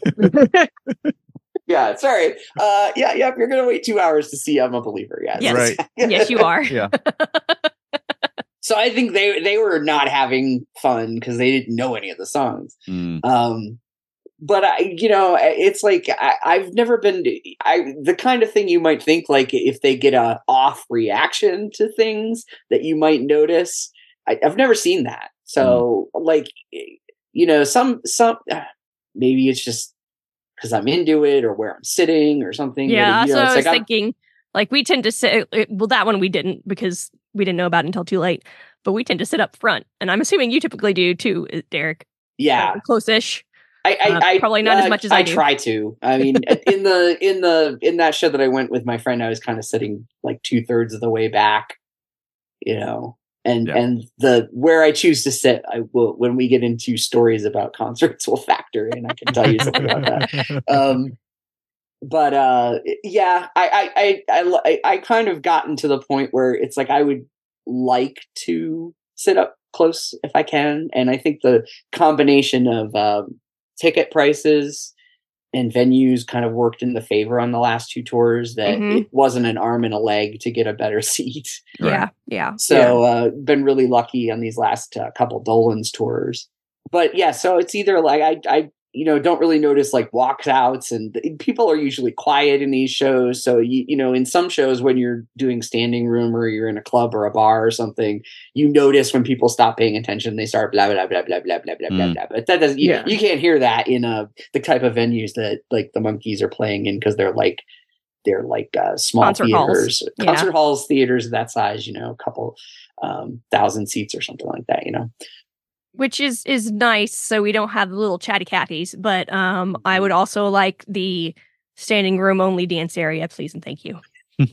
Yeah, sorry. You're going to wait 2 hours to see I'm a believer. Yeah. Yes. Right. Yes, you are. Yeah. So I think they were not having fun because they didn't know any of the songs. But it's like I've never been the kind of thing you might think, like if they get a off reaction to things that you might notice. I've never seen that. So like, some maybe it's just because I'm into it or where I'm sitting or something. Yeah, but, so I was like thinking, like, we tend to sit. Well, that one we didn't, because we didn't know about it until too late. But we tend to sit up front, and I'm assuming you typically do too, Derek. Yeah, close-ish. I probably not as much as I do. try to. I mean, in that show that I went with my friend, I was kind of sitting like 2/3 of the way back, and the where I choose to sit, I will, when we get into stories about concerts, will factor in. I can tell you something about that. But I kind of gotten to the point where it's like I would like to sit up close if I can, and I think the combination of ticket prices and venues kind of worked in the favor on the last two tours, that it wasn't an arm and a leg to get a better seat. Yeah. So been really lucky on these last couple Dolan's tours. But yeah, so it's either like I don't really notice like walkouts, and people are usually quiet in these shows. So, in some shows when you're doing standing room or you're in a club or a bar or something, you notice when people stop paying attention, they start blah, blah, blah, blah, blah, blah, blah, blah, blah. But that doesn't, you can't hear that in the type of venues that like the Monkees are playing in, because they're like small concert theaters, halls. Concert halls, theaters of that size, a couple 1,000 seats or something like that, Which is nice, so we don't have the little chatty Cathys. But I would also like the standing room only dance area, please and thank you.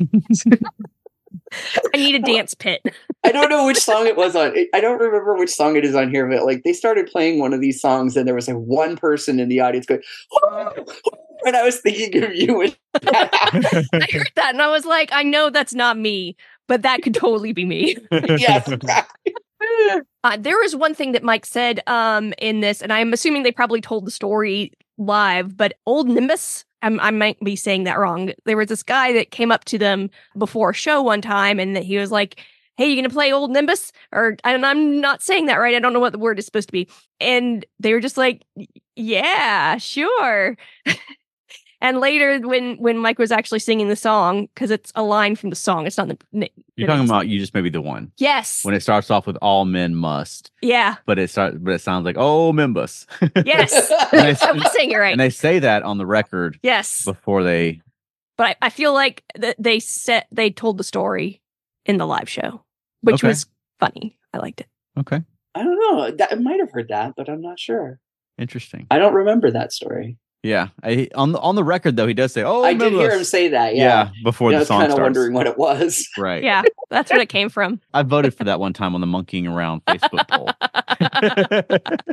I need a dance pit. I don't know which song it was on. I don't remember which song it is on here, but like they started playing one of these songs, and there was like one person in the audience going, "Whoa!" And I was thinking of you. And I heard that, and I was like, I know that's not me, but that could totally be me. Yes, exactly. There was one thing that Mike said in this, and I'm assuming they probably told the story live, but Old Nimbus, I might be saying that wrong. There was this guy that came up to them before a show one time, and that he was like, "Hey, you gonna play Old Nimbus?" And I'm not saying that right. I don't know what the word is supposed to be. And they were just like, "Yeah, sure." And later, when Mike was actually singing the song, because it's a line from the song, it's not the. You're talking about "You Just May Be the One." Yes. When it starts off with "All men must." Yeah. But it sounds like "Oh, Mimbus." Yes. I was saying it right. And they say that on the record. Yes. Before they. But I feel like they told the story in the live show, which was funny. I liked it. Okay. I don't know. I might have heard that, but I'm not sure. Interesting. I don't remember that story. Yeah, on the record though, he does say, "Oh, I did hear him say that." Yeah, before the song starts. I was kind of wondering what it was. Right. Yeah, that's where it came from. I voted for that one time on the Monkeying Around Facebook poll.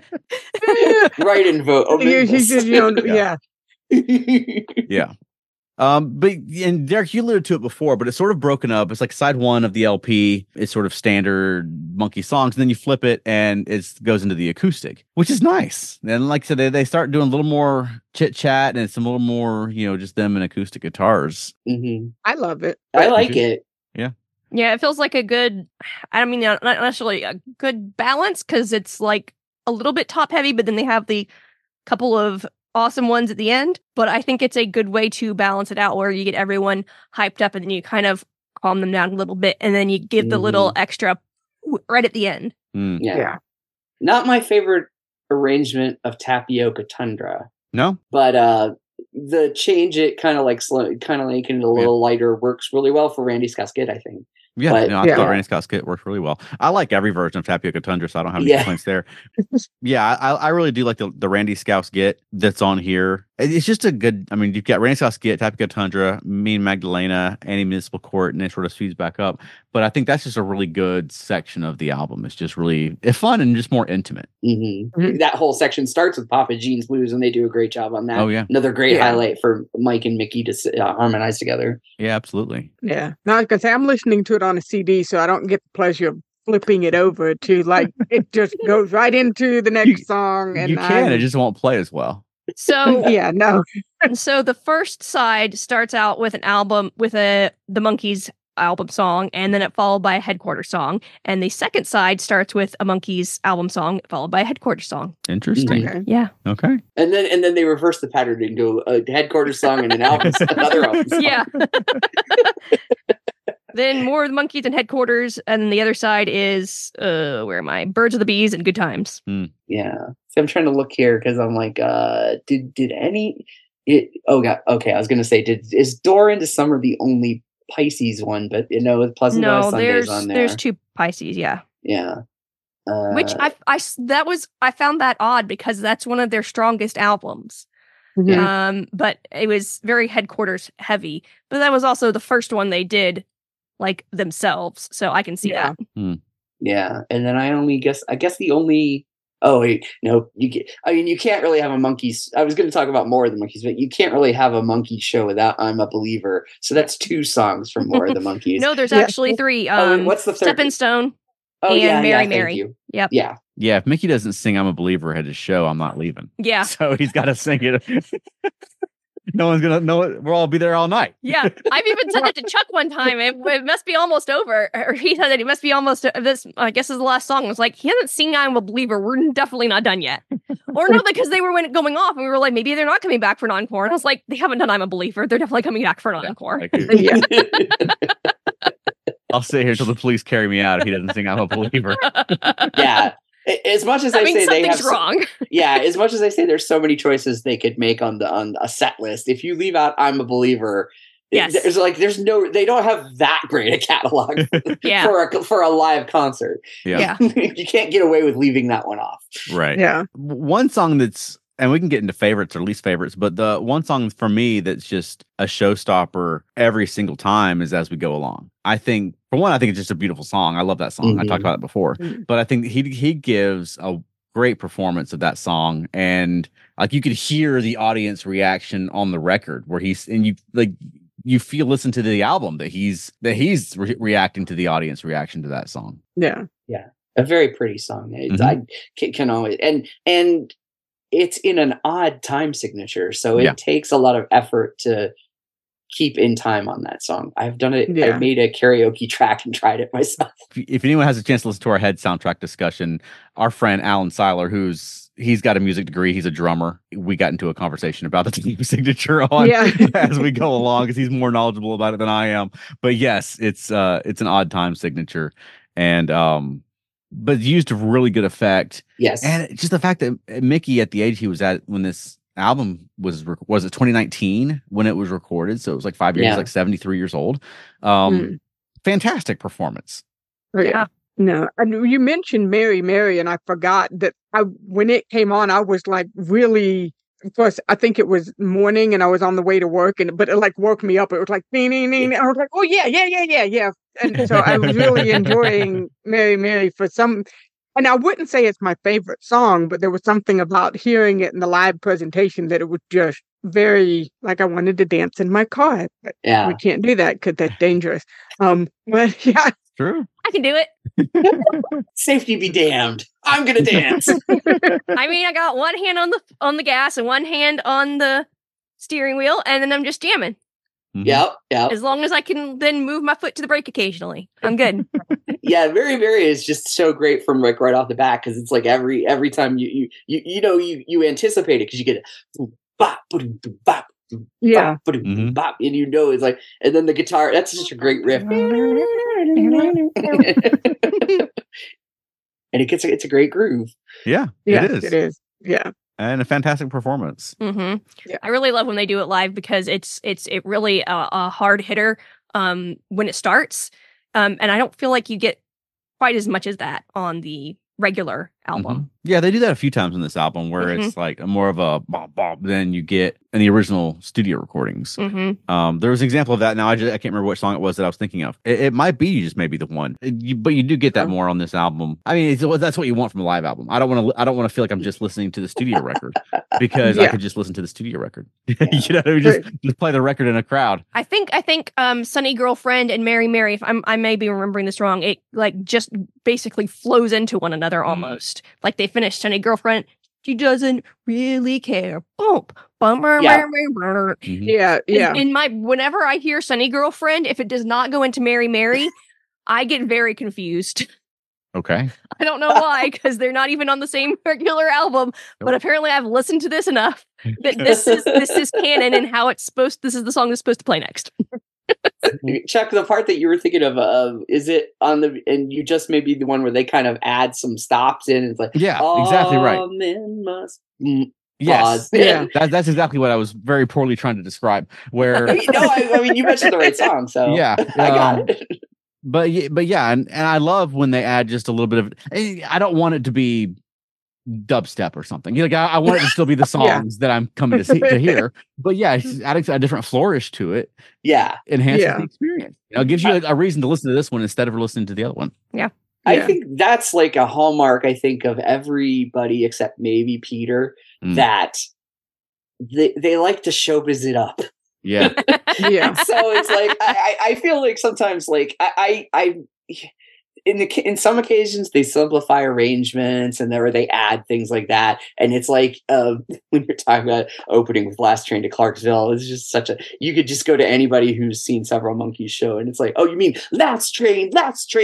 Write and vote. Yeah. Yeah. But and Derek, you alluded to it before, but it's sort of broken up. It's like side one of the LP is sort of standard Monkey songs, and then you flip it and it goes into the acoustic, which is nice. And like I said, they start doing a little more chit chat, and it's a little more, just them and acoustic guitars. Mm-hmm. I love it. I like it. Yeah, it feels like a good, I mean, not necessarily a good balance, because it's like a little bit top heavy, but then they have the couple of awesome ones at the end. But I think it's a good way to balance it out, where you get everyone hyped up and then you kind of calm them down a little bit, and then you give the little extra right at the end. Yeah. Not my favorite arrangement of Tapioca Tundra. No? But the change it kind of like making it a little lighter works really well for Randy Scott's Skid, I think. Yeah, But, I thought Randy Scott's Skit worked really well. I like every version of Tapioca Tundra, so I don't have any complaints there. Yeah, I really do like the Randy Scott's Skit that's on here. It's just a good, I mean, you've got Randy Scott's Skit, Tapioca Tundra, Me and Magdalena, Annie Municipal Court, and it sort of speeds back up. But I think that's just a really good section of the album. It's just really fun and just more intimate. Mm-hmm. That whole section starts with Papa Gene's Blues, and they do a great job on that. Oh, yeah. Another great highlight for Mike and Mickey to harmonize together. Yeah, absolutely. Yeah. No, I was gonna say, I'm listening to it on a CD, so I don't get the pleasure of flipping it over to like it just goes right into the next song. And you can, it just won't play as well. So yeah, no. So the first side starts out with an album with the Monkees album song, and then it followed by a Headquarters song. And the second side starts with a Monkees album song followed by a Headquarters song. Interesting. Okay. Yeah. Okay. And then they reverse the pattern and go a Headquarters song and an album, another album song. Yeah. Then more of the Monkees and Headquarters, and the other side is where am I? Birds of the Bees and Good Times. Yeah. So I'm trying to look here because I'm like, did any? Oh God. Okay, I was gonna say, is Door into Summer the only Pisces one? But with Pleasant Valley Sundays on there. There's two Pisces. Yeah. Yeah. Which I found that odd, because that's one of their strongest albums. Mhm. But it was very Headquarters heavy. But that was also the first one they did like themselves, so I can see that. Yeah. And then I guess the only. Oh wait, no. You can't really have a Monkees. I was going to talk about more of the Monkees, but you can't really have a Monkees show without "I'm a Believer." So that's two songs from more of the Monkees. No, there's actually three. What's the third? Stepping Stone. Oh, and Mary Mary. Thank you. Yep. Yeah. Yeah, if Mickey doesn't sing "I'm a Believer" at his show, I'm not leaving. Yeah. So he's got to sing it. No one's gonna know it. We'll all be there all night. Yeah, I've even said that to Chuck one time. It must be almost over. Or he said that it must be almost this. I guess is the last song. I was like, he hasn't seen "I'm a Believer." We're definitely not done yet. Or no, because they were going off, and we were like, maybe they're not coming back for an encore. And I was like, they haven't done "I'm a Believer." They're definitely coming back for an encore. I'll sit here till the police carry me out if he doesn't sing "I'm a Believer." Yeah. As much as I say they have wrong. As much as I say there's so many choices they could make on a set list. If you leave out "I'm a Believer," yes, they don't have that great a catalog for a live concert. Yeah. You can't get away with leaving that one off. Right. Yeah. One song that's, and we can get into favorites or least favorites, but the one song for me that's just a showstopper every single time is "As We Go Along." I think, for one, it's just a beautiful song. I love that song. I talked about it before, but I think he gives a great performance of that song, and like you could hear the audience reaction on the record where you feel, listen to the album that he's reacting to the audience reaction to that song. Yeah. Yeah. A very pretty song. I can always, and it's in an odd time signature, so it takes a lot of effort to keep in time on that song. I've done it. Yeah. I made a karaoke track and tried it myself. If anyone has a chance to listen to our Head soundtrack discussion, our friend Alan Seiler, he's got a music degree, he's a drummer. We got into a conversation about the time signature on As We Go Along, because he's more knowledgeable about it than I am. But yes, it's an odd time signature, and but used to really good effect. Yes, and just the fact that Mickey, at the age he was at when this album was it 2019 when it was recorded, so it was like 5 years, like 73 years old. Fantastic performance. Yeah. No, and you mentioned Mary Mary, and I forgot that when it came on, I was like really. Of course, I think it was morning, and I was on the way to work, but it like woke me up. It was like ding, ding, ding. I was like, oh yeah. And so I was really enjoying Mary Mary for some. And I wouldn't say it's my favorite song, but there was something about hearing it in the live presentation that it was just very like I wanted to dance in my car, but Yeah. we can't do that because that's dangerous. But yeah, True. I can do it. Safety be damned. I'm gonna dance. I mean, I got one hand on the gas and one hand on the steering wheel, and then I'm just jamming. Mhm. Yep. As long as I can then move my foot to the brake occasionally, I'm good. Yeah, Very Very is just so great from like right off the bat because it's like every time you anticipate it because you get a bop, boom, boom, bop, boom, yeah. bop, boom, boom, bop, and you know it's like, and then the guitar. That's such a great riff. And it's a great groove. Yeah, Yes, it is. it is. Yeah. And a fantastic performance. Mm-hmm. Yeah. I really love when they do it live because it really a hard hitter when it starts, and I don't feel like you get quite as much as that on the regular album. Mhm. Yeah, they do that a few times in this album where it's like more of a bop bop than you get in the original studio recordings. Mm-hmm. There was an example of that. Now I can't remember what song it was that I was thinking of. It might be just maybe the one, but you do get that more on this album. I mean, that's what you want from a live album. I don't want to feel like I'm just listening to the studio record because I could just listen to the studio record. You know, just play the record in a crowd. I think Sunny Girlfriend and Mary Mary, if I may be remembering this wrong, it like just basically flows into one another almost. Like they finish Sunny Girlfriend, she doesn't really care. Bump. Yeah. In my whenever I hear Sunny Girlfriend, if it does not go into Mary Mary, I get very confused. Okay. I don't know why, because they're not even on the same regular album. But apparently, I've listened to this enough that this is canon and how it's supposed. This is the song that's supposed to play next. Chuck, the part that you were thinking of, is it on the? And you just maybe the one where they kind of add some stops in. It's like, exactly right. All men must. Yes, that's exactly what I was very poorly trying to describe. Where I mean, you mentioned the right song, so yeah, I got it. But yeah, and I love when they add just a little bit of. I don't want it to be dubstep or something. Like I want it to still be the songs that I'm coming to hear. But yeah, it's adding a different flourish to it. Yeah, enhances the experience. It gives you a reason to listen to this one instead of listening to the other one. Yeah. I think that's like a hallmark, I think, of everybody except maybe Peter, that they like to showbiz it up. Yeah. Yeah. So it's like, I feel like sometimes like I in some occasions they simplify arrangements and they add things like that. And it's like, when you're talking about opening with Last Train to Clarksville, it's just you could just go to anybody who's seen several Monkees show and it's like, oh, you mean Last Train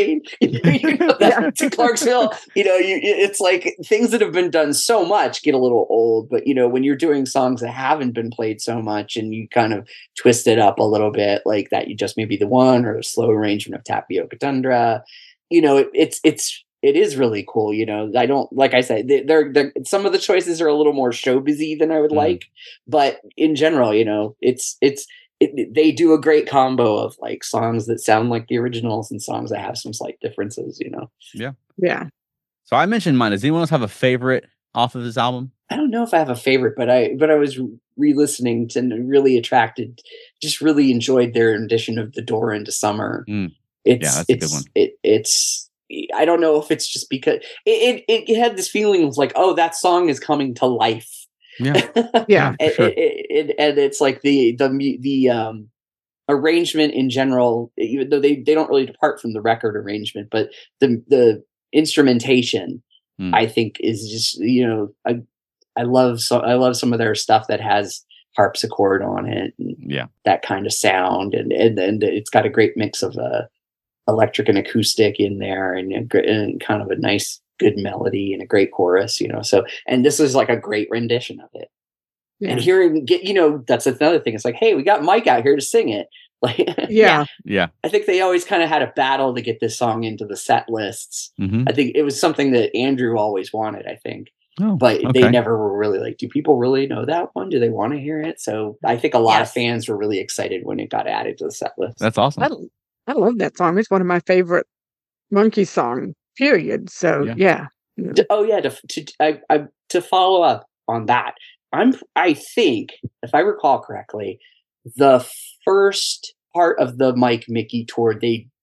to Clarksville. It's like things that have been done so much get a little old, but when you're doing songs that haven't been played so much and you kind of twist it up a little bit like that, you just may be the one, or a slow arrangement of Tapioca Tundra. It is really cool. I don't, like I said, they're some of the choices are a little more show busy than I would like, but in general, they do a great combo of like songs that sound like the originals and songs that have some slight differences. Yeah. Yeah. So I mentioned mine. Does anyone else have a favorite off of this album? I don't know if I have a favorite, but I was re-listening to and really really enjoyed their rendition of The Door into Summer. That's a good one. It's I don't know if it's just because it had this feeling of like, oh, that song is coming to life. Yeah. Yeah. And it's like the arrangement in general, even though they don't really depart from the record arrangement, but the instrumentation I think is just, I love some of their stuff that has harpsichord on it and that kind of sound, and it's got a great mix of electric and acoustic in there, and kind of a nice good melody and a great chorus, so, and this is like a great rendition of it. And hearing that's another thing, it's like, hey, we got Mike out here to sing it. Like, yeah. I think they always kind of had a battle to get this song into the set lists. I think it was something that Andrew always wanted, I think. But they never were really like, do people really know that one? Do they want to hear it? So I think a lot of fans were really excited when it got added to the set list. That's awesome. I love that song. It's one of my favorite Monkees songs, period. So yeah. Oh yeah. To follow up on that, I think, if I recall correctly, the first part of the Mike Mickey tour, they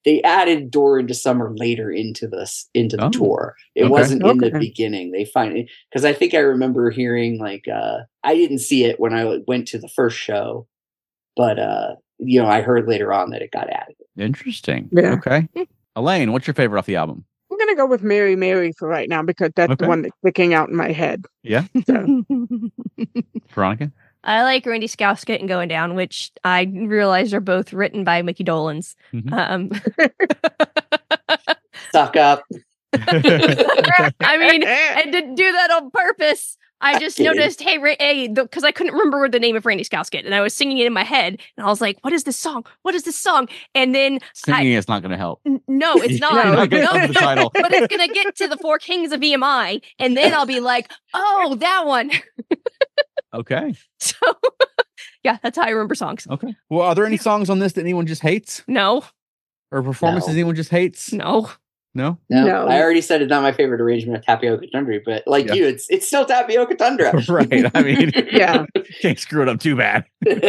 they added Door into Summer later into the tour. It wasn't in the beginning. They finally, because I think I remember hearing like I didn't see it when I went to the first show, but I heard later on that it got added. Interesting. Yeah. Okay. Elaine, what's your favorite off the album? I'm gonna go with Mary Mary for right now because that's the one that's sticking out in my head. Yeah. So. Veronica? I like Randy Scousket and Going Down, which I realize are both written by Mickey Dolenz. Suck up. I mean, I didn't do that on purpose. I just noticed, hey, because I couldn't remember the name of Randy Scousket, and I was singing it in my head, and I was like, "What is this song? What is this song?" And then singing is not going to help. No, it's not. The title. But it's going to get to the Four Kings of EMI, and then I'll be like, "Oh, that one." Okay. So, yeah, that's how I remember songs. Okay. Well, are there any songs on this that anyone just hates? No. Or performances anyone just hates? No. No? No. I already said it's not my favorite arrangement of Tapioca Tundra, but you, it's still Tapioca Tundra. Right. I mean, yeah. Can't screw it up too bad.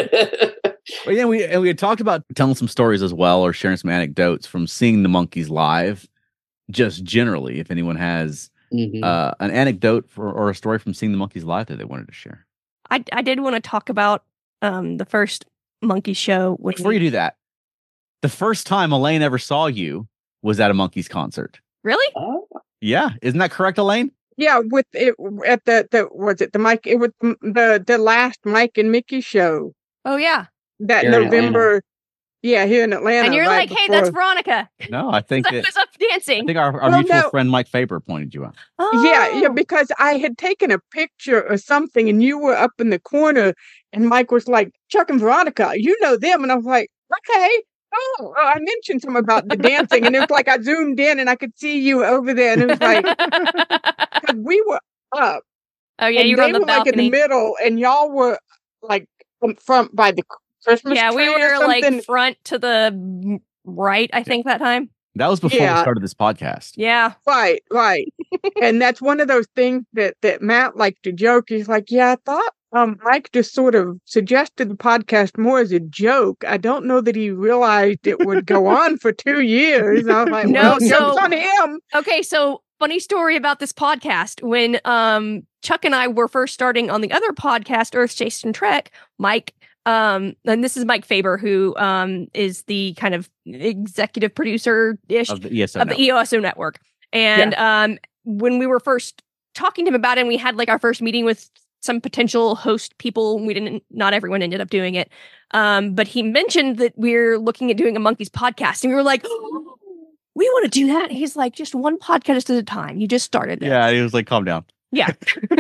But yeah, we had talked about telling some stories as well, or sharing some anecdotes from seeing the Monkees live. Just generally, if anyone has an anecdote or a story from seeing the Monkees live that they wanted to share. I did want to talk about the first Monkees show. Before you do that, the first time Elaine ever saw you was at a Monkees concert. Really? Yeah. Isn't that correct, Elaine? Yeah, with it at the Mike, it was the last Mike and Mickey show. Oh yeah. That here November. Yeah, here in Atlanta. And you're like, hey, that's Veronica. No, I think I was up dancing. I think our mutual friend Mike Faber pointed you out. Oh. Yeah, because I had taken a picture or something and you were up in the corner and Mike was like, Chuck and Veronica, you know them. And I was like, okay. Oh, I mentioned something about the dancing, and it was like I zoomed in and I could see you over there, and it was like because we were up. Oh yeah, you were on the balcony, like in the middle, and y'all were like front by the Christmas. Yeah, we tree were like front to the right. I think that time. That was before we started this podcast. Yeah, right. And that's one of those things that Matt liked to joke. He's like, yeah, I thought Mike just sort of suggested the podcast more as a joke. I don't know that he realized it would go on for 2 years. I was like, joke's on him. Okay, so funny story about this podcast. When Chuck and I were first starting on the other podcast, Earth, Jason Trek, Mike, and this is Mike Faber, who is the kind of executive producer-ish of the ESO Network. And when we were first talking to him about it, and we had like our first meeting with some potential host people. Not everyone ended up doing it. But he mentioned that we're looking at doing a Monkees podcast. And we were like, oh, we want to do that. And he's like, just one podcast at a time. You just started this. Yeah, he was like, calm down. Yeah.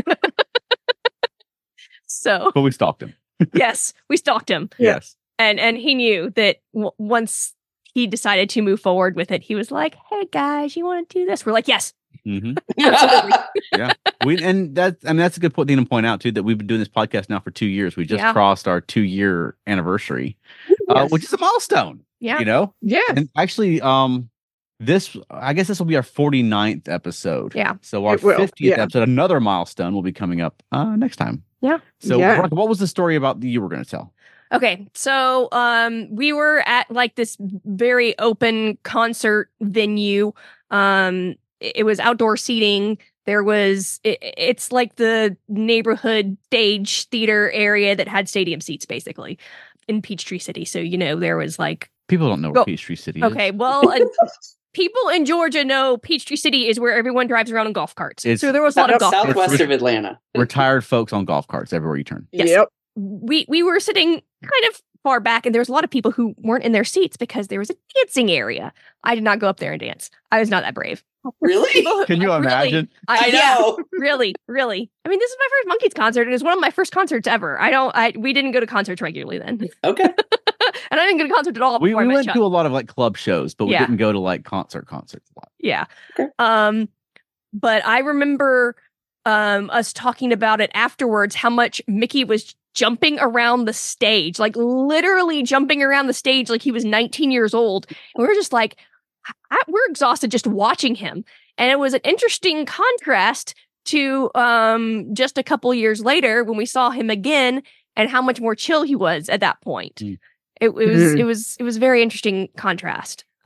But we stalked him. Yes, we stalked him. Yes. And he knew that once he decided to move forward with it, he was like, hey guys, you want to do this? We're like, yes. Mm-hmm. Absolutely. Yeah. That's a good thing to point out too, that we've been doing this podcast now for 2 years. We just crossed our 2-year anniversary, which is a milestone. Yeah. You know? Yeah. And actually, I guess this will be our 49th episode. Yeah. So our 50th episode, another milestone, will be coming up next time. Yeah. So Veronica, what was the story about that you were going to tell? Okay, so we were at like this very open concert venue. It was outdoor seating. There was, it's like the neighborhood stage theater area that had stadium seats, basically, in Peachtree City. So, there was like... People don't know where Peachtree City is. Okay, well, people in Georgia know Peachtree City is where everyone drives around in golf carts. So there was a lot of golf carts. Southwest of Atlanta. Retired folks on golf carts everywhere you turn. Yes. Yep. We were sitting kind of far back, and there was a lot of people who weren't in their seats because there was a dancing area. I did not go up there and dance. I was not that brave. Really? Can you imagine? I know. Really. I mean, this is my first Monkees concert, and it's one of my first concerts ever. We didn't go to concerts regularly then. Okay. And I didn't go to concerts at all. We went to a lot of like club shows, but we didn't go to like concerts a lot. Yeah. Okay. But I remember us talking about it afterwards, how much Mickey was jumping around the stage, like literally jumping around the stage like he was 19 years old. And we were just like, we're exhausted just watching him. And it was an interesting contrast to just a couple years later when we saw him again and how much more chill he was at that point. It was very interesting contrast.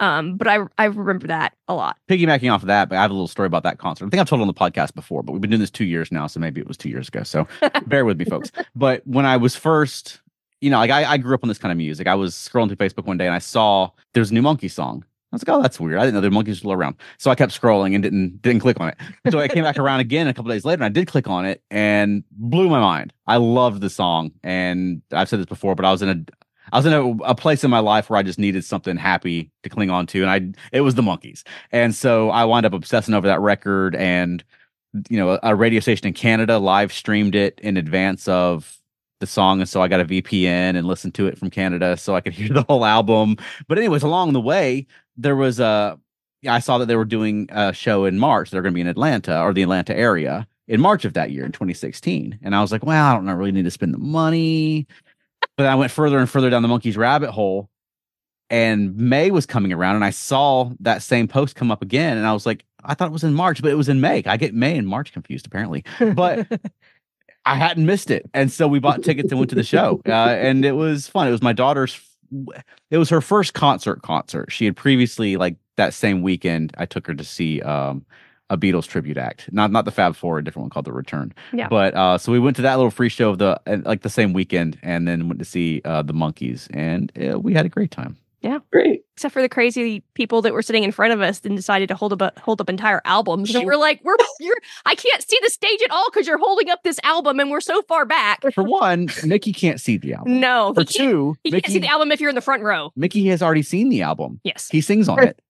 But I remember that a lot. Piggybacking off of that, but I have a little story about that concert. I think I've told it on the podcast before, but we've been doing this 2 years now, so maybe it was 2 years ago. So bear with me, folks. But when I was first, like I grew up on this kind of music. I was scrolling through Facebook one day and I saw there's a new Monkees song. I was like, oh, that's weird. I didn't know the Monkees were still around. So I kept scrolling and didn't click on it. So I came back around again a couple days later and I did click on it and blew my mind. I loved the song. And I've said this before, but I was in a place in my life where I just needed something happy to cling on to. And it was the Monkees. And so I wound up obsessing over that record, and, a radio station in Canada live streamed it in advance of the song. And so I got a VPN and listened to it from Canada so I could hear the whole album. But anyways, along the way, there was I saw that they were doing a show in March. They're going to be in Atlanta, or the Atlanta area, in March of that year in 2016. And I was like, well, I don't really need to spend the money. But I went further and further down the Monkees rabbit hole, and May was coming around, and I saw that same post come up again. And I was like, I thought it was in March, but it was in May. I get May and March confused, apparently. But I hadn't missed it. And so we bought tickets and went to the show. And it was fun. It was my daughter's. It was her first concert. She had previously, like that same weekend, I took her to see a Beatles tribute act. Not the Fab Four, a different one called The Return. Yeah. But so we went to that little free show of the same weekend, and then went to see the Monkees, and we had a great time. Yeah, great. Except for the crazy people that were sitting in front of us and decided to hold up entire albums. And we're like, I can't see the stage at all because you're holding up this album and we're so far back. For one, Mickey can't see the album. No. For two, he can't see the album if you're in the front row. Mickey has already seen the album. Yes. He sings on it.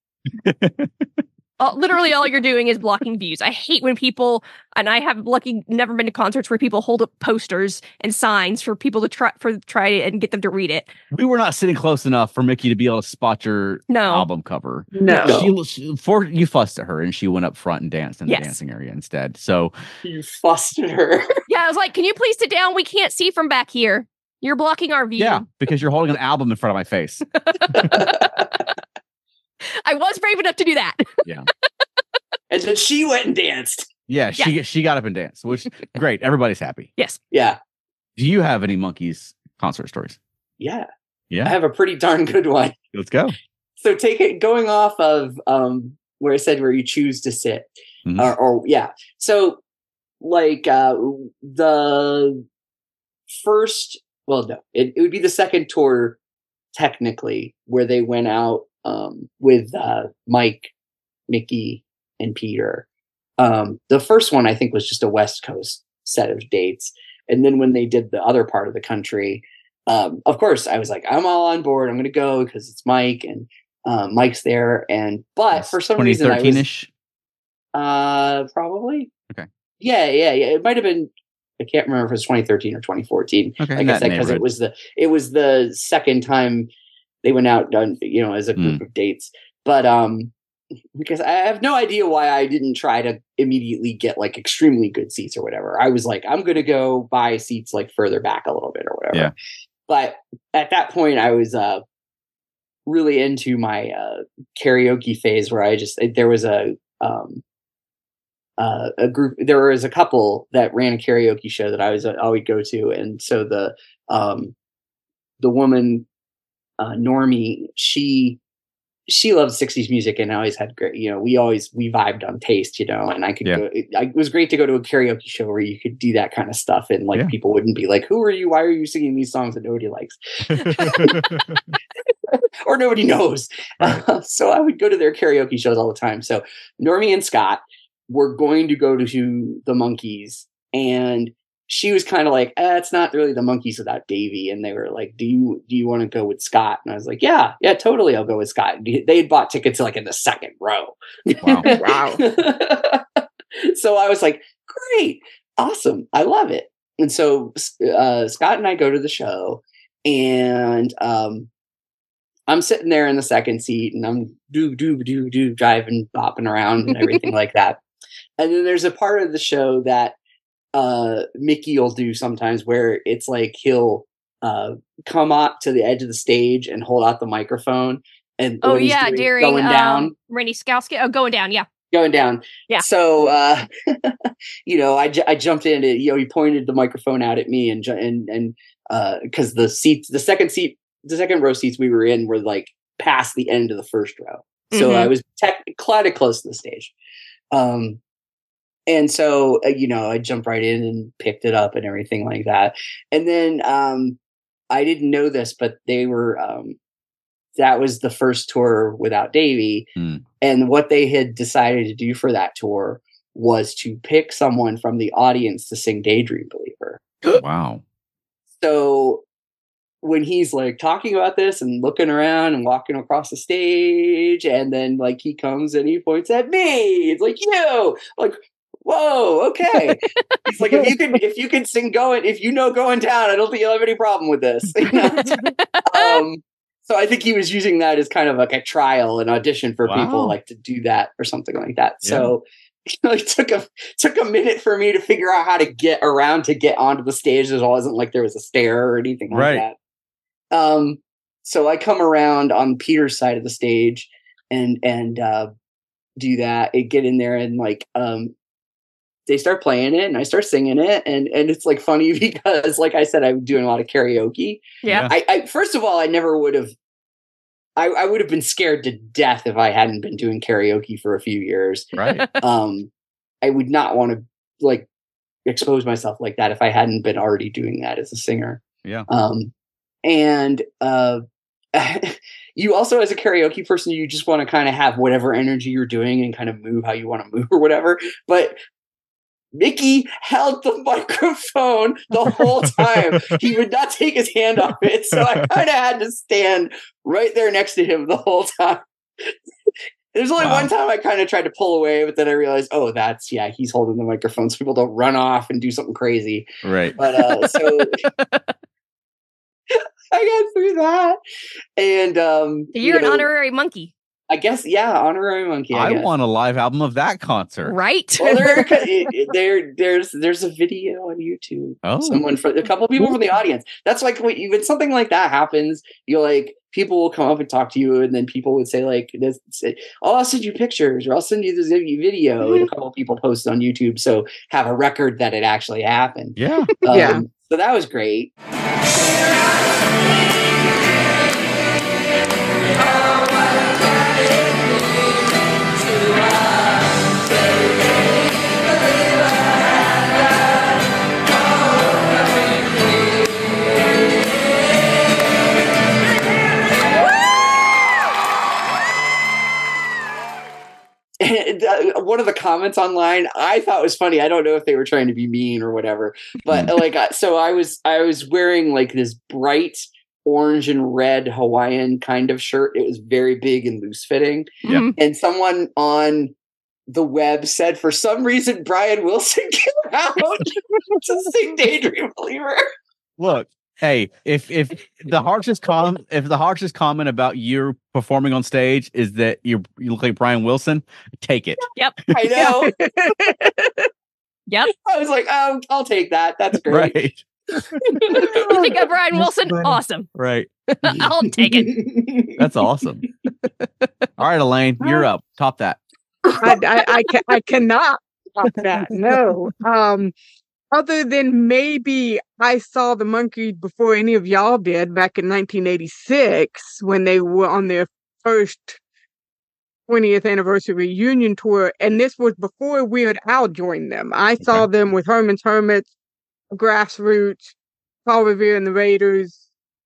Literally all you're doing is blocking views. I hate when people, and I have never been to concerts where people hold up posters and signs for people to try and get them to read it. We were not sitting close enough for Mickey to be able to spot your album cover. No. You fussed at her, and she went up front and danced in the dancing area instead. So you fussed at her. Yeah, I was like, can you please sit down? We can't see from back here. You're blocking our view. Yeah, because you're holding an album in front of my face. I was brave enough to do that. Yeah. And then she went and danced. Yeah, she got up and danced, which great. Everybody's happy. Yes. Yeah. Do you have any Monkees concert stories? Yeah. Yeah. I have a pretty darn good one. Let's go. So going off of where I said where you choose to sit. Mm-hmm. So like the first, well, no, it would be the second tour technically where they went out with Mike, Mickey, and Peter. The first one I think was just a West Coast set of dates. And then when they did the other part of the country, of course I was like, I'm all on board. I'm going to go because it's Mike and Mike's there. But for some reason I was probably. Okay. Yeah. It might've been, I can't remember if it was 2013 or 20working. Okay. Like I said, because it was the second time they went out done, as a group of dates. But because I have no idea why I didn't try to immediately get like extremely good seats or whatever. I was like, I'm gonna go buy seats like further back a little bit or whatever. Yeah. But at that point, I was really into my karaoke phase where there was a group. There was a couple that ran a karaoke show that I would go to, and so the woman. Normie, she loved 60s music and always had great, we vibed on taste, and I could go, it was great to go to a karaoke show where you could do that kind of stuff. And like, people wouldn't be like, who are you? Why are you singing these songs that nobody likes? Or nobody knows. So I would go to their karaoke shows all the time. So Normie and Scott were going to go to the Monkees, and she was kind of like, it's not really the Monkees without Davey. And they were like, do you want to go with Scott? And I was like, yeah, totally. I'll go with Scott. They had bought tickets like in the second row. Wow. So I was like, great. Awesome. I love it. And so Scott and I go to the show, and I'm sitting there in the second seat, and I'm driving, bopping around and everything like that. And then there's a part of the show that Mickey will do sometimes where it's like he'll come up to the edge of the stage and hold out the microphone, and during going down, Randy Skowski, going down, going down. Yeah. So I jumped in, and he pointed the microphone out at me, and because the second row seats we were in were like past the end of the first row. So I was kind of close to the stage. And so, I jumped right in and picked it up and everything like that. And then I didn't know this, but they were, that was the first tour without Davey. And what they had decided to do for that tour was to pick someone from the audience to sing Daydream Believer. Wow. So when he's like talking about this and looking around and walking across the stage, and then like he comes and he points at me, it's like, like, whoa, okay. He's like, if you can sing Going Down, I don't think you'll have any problem with this. So I think he was using that as kind of like a trial, an audition for people like to do that or something like that. Yeah. So it took a minute for me to figure out how to get around to get onto the stage. It wasn't like there was a stair or anything like that. So I come around on Peter's side of the stage and do that and get in there and like they start playing it and I start singing it and it's like funny because like I said, I'm doing a lot of karaoke. Yeah. I first of all, I never would have. I would have been scared to death if I hadn't been doing karaoke for a few years. Right. I would not want to like expose myself like that if I hadn't been already doing that as a singer. Yeah. And you also, as a karaoke person, you just want to kind of have whatever energy you're doing and kind of move how you want to move or whatever. But Mickey held the microphone the whole time. He would not take his hand off it. So I kind of had to stand right there next to him the whole time. There's only one time I kind of tried to pull away, but then I realized, he's holding the microphone so people don't run off and do something crazy. Right. But so I got through that. And you're an honorary monkey. I guess, honorary monkey. I want a live album of that concert. Right. Well, there's a video on YouTube. Oh, a couple of people from the audience. That's like when something like that happens, people will come up and talk to you, and then people would say I'll send you pictures, or I'll send you this video. And a couple of people post on YouTube, so have a record that it actually happened. Yeah, So that was great. One of the comments online I thought was funny. I don't know if they were trying to be mean or whatever, but so I was wearing like this bright orange and red Hawaiian kind of shirt. It was very big and loose fitting. Yeah. And someone on the web said, for some reason, Brian Wilson came out to sing Daydream Believer. Look. Hey, if the harshest comment about you performing on stage is that you look like Brian Wilson, take it. Yep. I know. Yep. I was like, I'll take that. That's great. Right. You think of Brian Wilson? Awesome. Right. I'll take it. That's awesome. All right, Elaine, you're up. Top that. I cannot top that. No. Other than maybe I saw the Monkees before any of y'all did back in 1986 when they were on their first 20th anniversary reunion tour. And this was before Weird Al joined them. I saw them with Herman's Hermits, Grassroots, Paul Revere and the Raiders,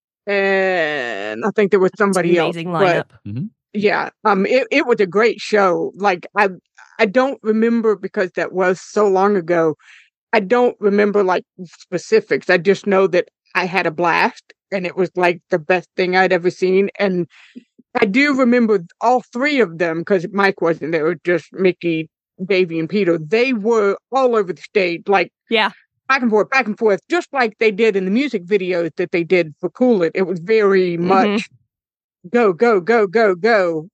and I think there was somebody else. Amazing lineup. Yeah, it was a great show. Like I don't remember because that was so long ago. I don't remember like specifics. I just know that I had a blast and it was like the best thing I'd ever seen. And I do remember all three of them because Mike wasn't there. It was just Mickey, Davey, and Peter. They were all over the stage, like back and forth, just like they did in the music videos that they did for Cool It. It was very much go, go, go, go, go.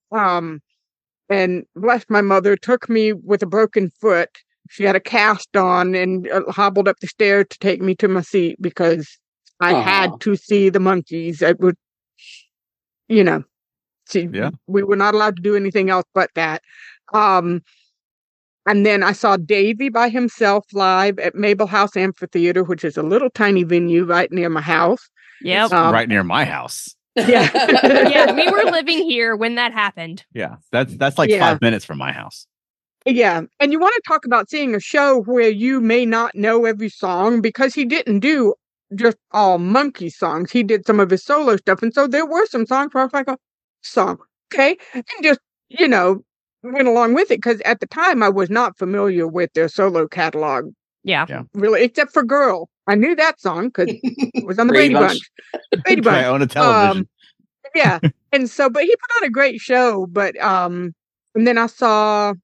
And bless my mother, took me with a broken foot. She had a cast on and hobbled up the stairs to take me to my seat because I had to see the Monkees. It would, we were not allowed to do anything else but that. And then I saw Davey by himself live at Mabel House Amphitheater, which is a little tiny venue right near my house. Yep. Right near my house. Yeah. Yeah, we were living here when that happened. Yeah, that's like Yeah. 5 minutes from my house. Yeah. And you want to talk about seeing a show where you may not know every song, because he didn't do just all Monkey songs. He did some of his solo stuff. And so there were some songs where I was like, a song. Okay. And just, went along with it, because at the time I was not familiar with their solo catalog, Yeah. really, except for Girl. I knew that song because it was on the Brady Brady Bunch. Bunch. Brady Right, Bunch. on a television. Yeah. And so, but he put on a great show. But, and then I saw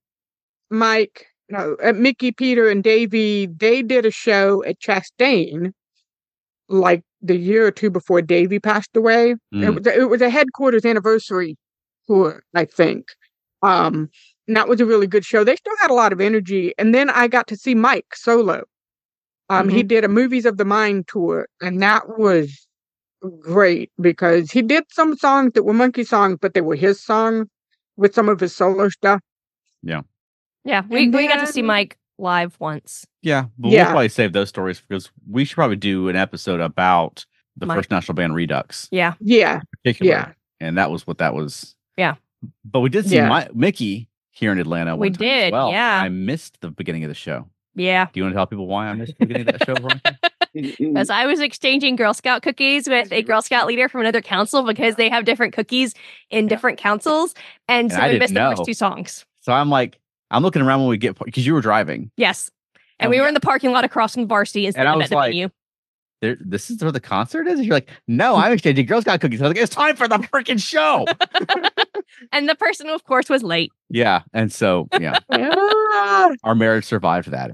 Mickey, Peter, and Davey. They did a show at Chastain, like the year or two before Davey passed away. It was a headquarters anniversary tour, I think. And that was a really good show. They still had a lot of energy. And then I got to see Mike solo. He did a Movies of the Mind tour, and that was great because he did some songs that were Monkey songs, but they were his songs with some of his solo stuff. Yeah, we got to see Mike live once. Yeah, but we'll probably save those stories because we should probably do an episode about the First National Band Redux. Yeah. Yeah. Yeah. And that was what that was. Yeah. But we did see Mickey here in Atlanta. We did, well. yeah. I missed the beginning of the show. Yeah. Do you want to tell people why I missed the beginning of that show, Veronica? Because I was exchanging Girl Scout cookies with a Girl Scout leader from another council because they have different cookies in different councils. And so we missed the first two songs. So I'm looking around when we get, because you were driving. Yes. And we were in the parking lot across from Varsity instead of at the venue. This is where the concert is? And you're like, no, I'm exchanging Girl Scout cookies. I was like, it's time for the freaking show. And the person, of course, was late. Yeah. And so, yeah. Our marriage survived that.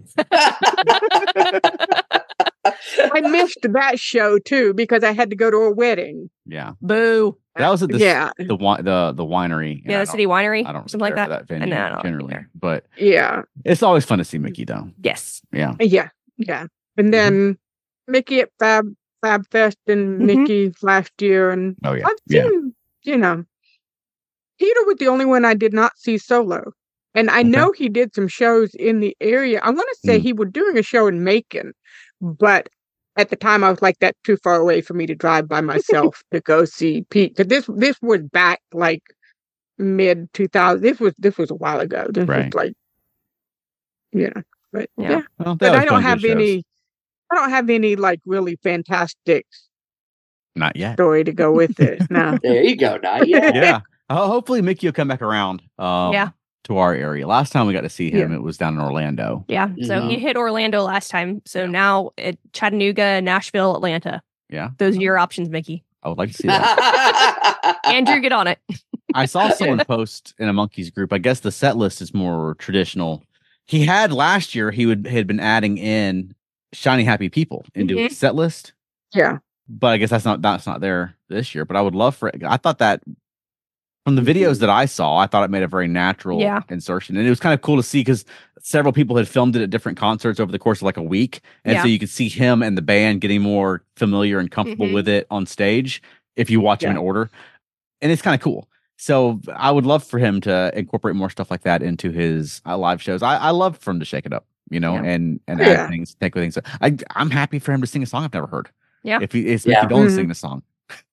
I missed that show too because I had to go to a wedding. Yeah. Boo. That was at the the winery. Yeah, the city winery. I don't something like that. That venue generally, but yeah, it's always fun to see Mickey though. Yes. Yeah. And then Mickey at Fab Fest and Mickey last year, and I've seen, Peter was the only one I did not see solo, and I know he did some shows in the area. I want to say he was doing a show in Macon, but at the time I was like, that's too far away for me to drive by myself to go see Pete. Because this was back like mid 2000. This was a while ago. This was like, but yeah. Well, but I don't have any. I don't have any like really fantastic. Not yet. Story to go with it. No. There you go. Not yet. Yeah. Hopefully Mickey will come back around. To our area. Last time we got to see him, it was down in Orlando. Yeah. So he hit Orlando last time. So now at Chattanooga, Nashville, Atlanta. Yeah. Those are your options, Mickey. I would like to see that. Andrew, get on it. I saw someone post in a Monkeys group. I guess the set list is more traditional. He had last year, had been adding in Shiny Happy People into his set list. Yeah. But I guess that's not there this year. But I would love for it. I thought that from the videos that I saw, I thought it made a very natural insertion. And it was kind of cool to see because several people had filmed it at different concerts over the course of like a week. And so you could see him and the band getting more familiar and comfortable with it on stage if you watch them in order. And it's kind of cool. So I would love for him to incorporate more stuff like that into his live shows. I love for him to shake it up, and add things, take things. I'm happy for him to sing a song I've never heard. Yeah. If Mickey Dolenz sing the song,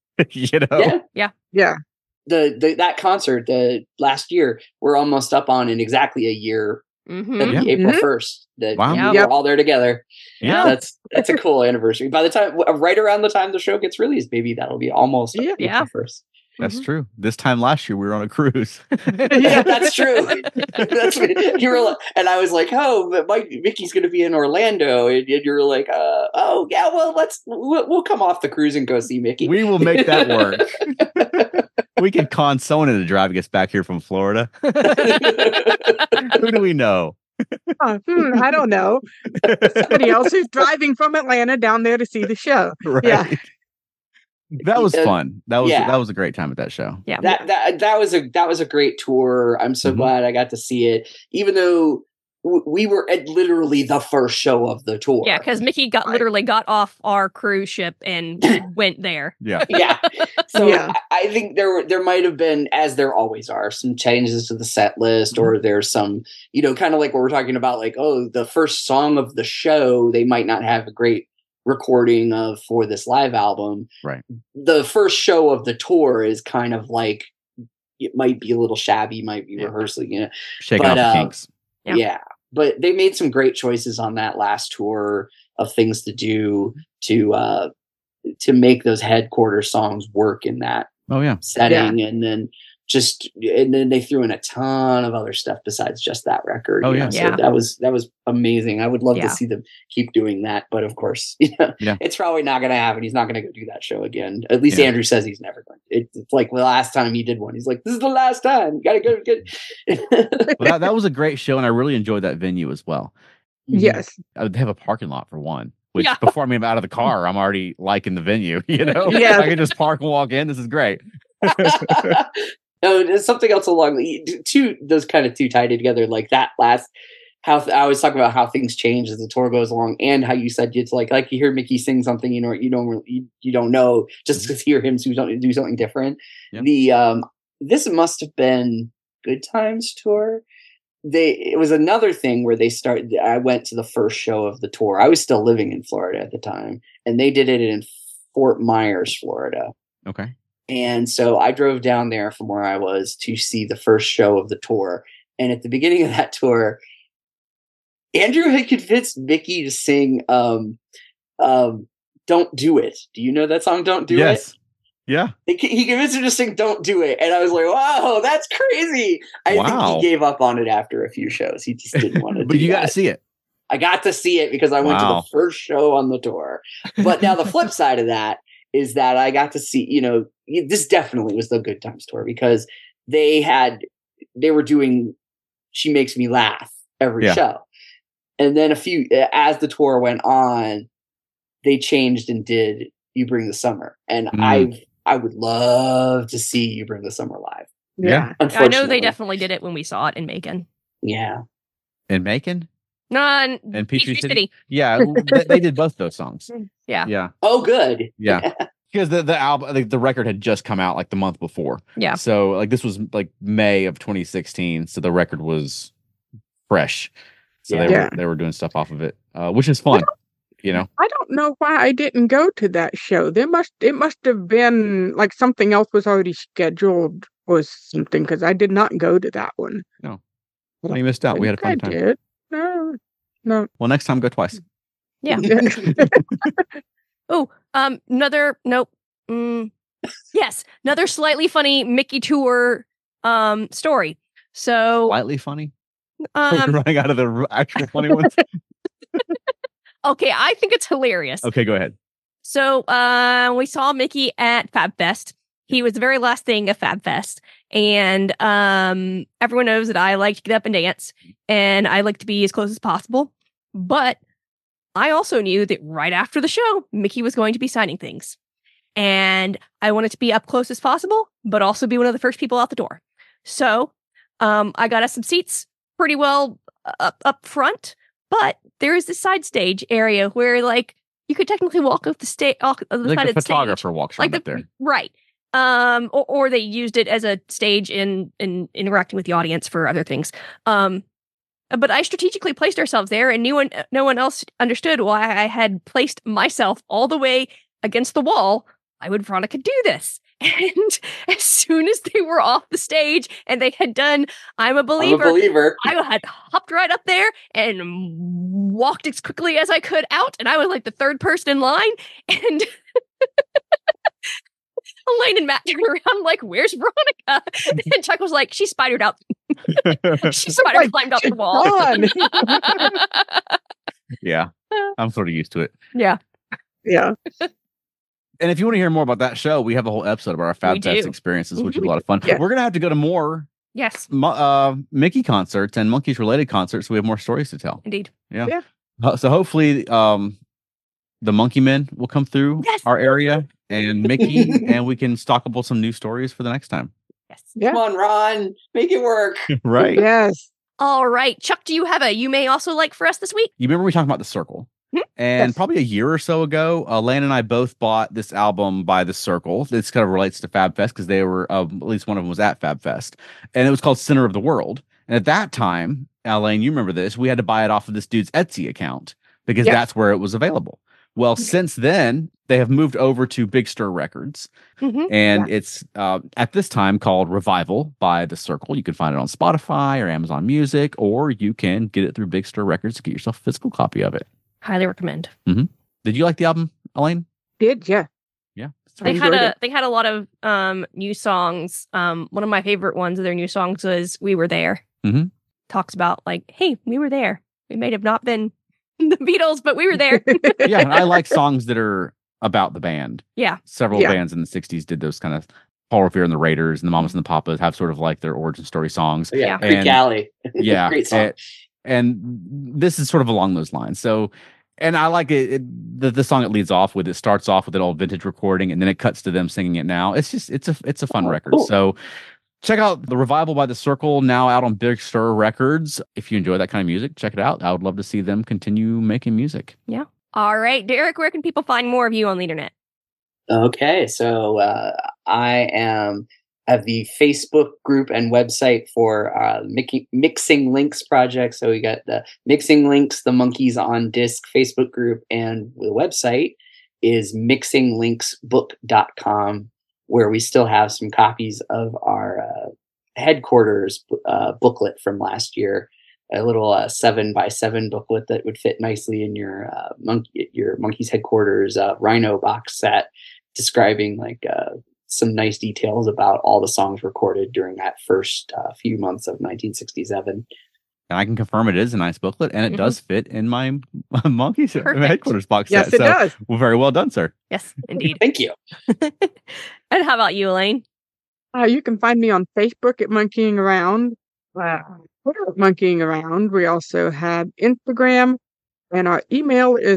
Yeah. That concert last year, we're almost up on in exactly a year. April 1st. We're all there together. Yeah, that's a cool anniversary. By the time, right around the time the show gets released, maybe that'll be almost April 1st. That's true. This time last year we were on a cruise. Yeah, that's true. You were, and I was like, "Oh, but Mickey's going to be in Orlando," and you were like, "Oh, yeah, well, we'll come off the cruise and go see Mickey. We will make that work." We could con someone into driving us back here from Florida. Who do we know? I don't know. Somebody else who's driving from Atlanta down there to see the show. Right. Yeah. That was fun. That was a great time at that show. Yeah. That was a great tour. I'm so glad I got to see it, even though we were at literally the first show of the tour. Yeah, because Mickey literally got off our cruise ship and went there. Yeah. Yeah. So I think there might have been, as there always are, some changes to the set list, or there's some, kind of like what we're talking about, like, oh, the first song of the show, they might not have a great recording for this live album. Right. The first show of the tour is kind of like, it might be a little shabby, might be rehearsing, shaking off the kinks. Yeah. But they made some great choices on that last tour of things to do to make those headquarter songs work in that setting. And then they threw in a ton of other stuff besides just that record. So that was amazing. I would love to see them keep doing that, but of course, it's probably not going to happen. He's not going to go do that show again. At least Andrew says he's never going. It's like the last time he did one. He's like, "This is the last time. You got to go get." Well, that was a great show, and I really enjoyed that venue as well. Yes, I would have a parking lot for one. Which before I'm even out of the car, I'm already liking the venue. I can just park and walk in. This is great. No, there's something else along those kind of two tied together, like that last. How I was talking about how things change as the tour goes along, and how you said it's like you hear Mickey sing something, you don't know just to hear him do something different. Yeah. This must have been Good Times tour. It was another thing where I went to the first show of the tour. I was still living in Florida at the time, and they did it in Fort Myers, Florida. Okay. And so I drove down there from where I was to see the first show of the tour. And at the beginning of that tour, Andrew had convinced Mickey to sing Don't Do It. Do you know that song, Don't Do It? Yes. Yeah. He convinced him to sing Don't Do It. And I was like, wow, that's crazy. I think he gave up on it after a few shows. He just didn't want to But you got to see it. I got to see it because I went to the first show on the tour. But now the flip side of that is that I got to see, this definitely was the Good Times tour because they were doing She Makes Me Laugh every show. And then as the tour went on, they changed and did You Bring the Summer. And I would love to see You Bring the Summer live. Yeah. I know they definitely did it when we saw it in Macon. Yeah. In Macon? No, in Peachtree City? Yeah, they did both those songs. Yeah. Yeah. Oh, good. Yeah. Because the album, the record had just come out like the month before. Yeah. So like this was like May of 2016. So the record was fresh. So they were doing stuff off of it, which is fun. I don't know why I didn't go to that show. It must have been like something else was already scheduled or something because I did not go to that one. No, you missed out. We had a fun time. Did. No. Well, next time go twice. Yeah. Another slightly funny Mickey tour story. So slightly funny. Running out of the actual funny ones. Okay, I think it's hilarious. Okay, go ahead. So we saw Mickey at Fab Fest. He was the very last thing at Fab Fest. And everyone knows that I like to get up and dance. And I like to be as close as possible. But I also knew that right after the show, Mickey was going to be signing things. And I wanted to be up close as possible, but also be one of the first people out the door. So I got us some seats pretty well up front. But there is this side stage area where, you could technically walk up the stage, side of the stage. Photographer walks around up there, right? Or they used it as a stage in interacting with the audience for other things. But I strategically placed ourselves there, and no one else understood why I had placed myself all the way against the wall. Why would Veronica do this? And as soon as they were off the stage and they had done I'm a Believer, I had hopped right up there and walked as quickly as I could out. And I was like the third person in line. And Elaine and Matt turned around like, where's Veronica? And Chuck was like, she spidered out. She climbed up the wall. Yeah. I'm sort of used to it. Yeah. Yeah. And if you want to hear more about that show, we have a whole episode about our Fab Fest experiences, which is a lot of fun. Yeah. We're going to have to go to more Mickey concerts and Monkeys related concerts. So we have more stories to tell. Indeed. Yeah. So hopefully the Monkey Men will come through our area and Mickey, and we can stock up on some new stories for the next time. Yes. Yeah. Come on, Ron. Make it work. Right. Yes. All right. Chuck, do you have a You May Also Like for us this week? You remember we talked about The Circle? And probably a year or so ago, Lan and I both bought this album by The Circle. This kind of relates to Fab Fest because they were, at least one of them was at Fab Fest. And it was called Center of the World. And at that time, Lan, you remember this, we had to buy it off of this dude's Etsy account because that's where it was available. Well, since then, they have moved over to Big Stir Records. And it's at this time called Revival by The Circle. You can find it on Spotify or Amazon Music, or you can get it through Big Stir Records to get yourself a physical copy of it. Highly recommend. Did you like the album, Elaine? Did, yeah. Yeah. They had a lot of new songs. One of my favorite ones of their new songs was "We Were There." Talks about like, hey, we were there. We may have not been the Beatles, but we were there. Yeah, and I like songs that are about the band. Yeah. Several bands in the 60s did those kind of. Paul Revere and the Raiders and the Mamas and the Papas have sort of like their origin story songs. Yeah, Creek Alley. Yeah. Great song. And this is sort of along those lines. So, and I like it. The song it leads off with, it starts off with an old vintage recording and then it cuts to them singing it now. It's just, it's a fun record. Cool. So check out The Revival by The Circle, now out on Big Stir Records. If you enjoy that kind of music, check it out. I would love to see them continue making music. Yeah. All right, Derek, where can people find more of you on the internet? Okay, so I have the Facebook group and website for Mixing Links project. So we got the Mixing Links, the Monkeys on Disc Facebook group, and the website is mixinglinksbook.com, where we still have some copies of our headquarters booklet from last year. A little 7x7 booklet that would fit nicely in your Monkeys headquarters Rhino box set, describing like some nice details about all the songs recorded during that first few months of 1967. And I can confirm it is a nice booklet, and it does fit in my Monkeys headquarters box set. Yes, it does. Well, very well done, sir. Yes, indeed. Thank you. And how about you, Elaine? You can find me on Facebook at Monkeying Around. Twitter at Monkeying Around. We also have Instagram, and our email is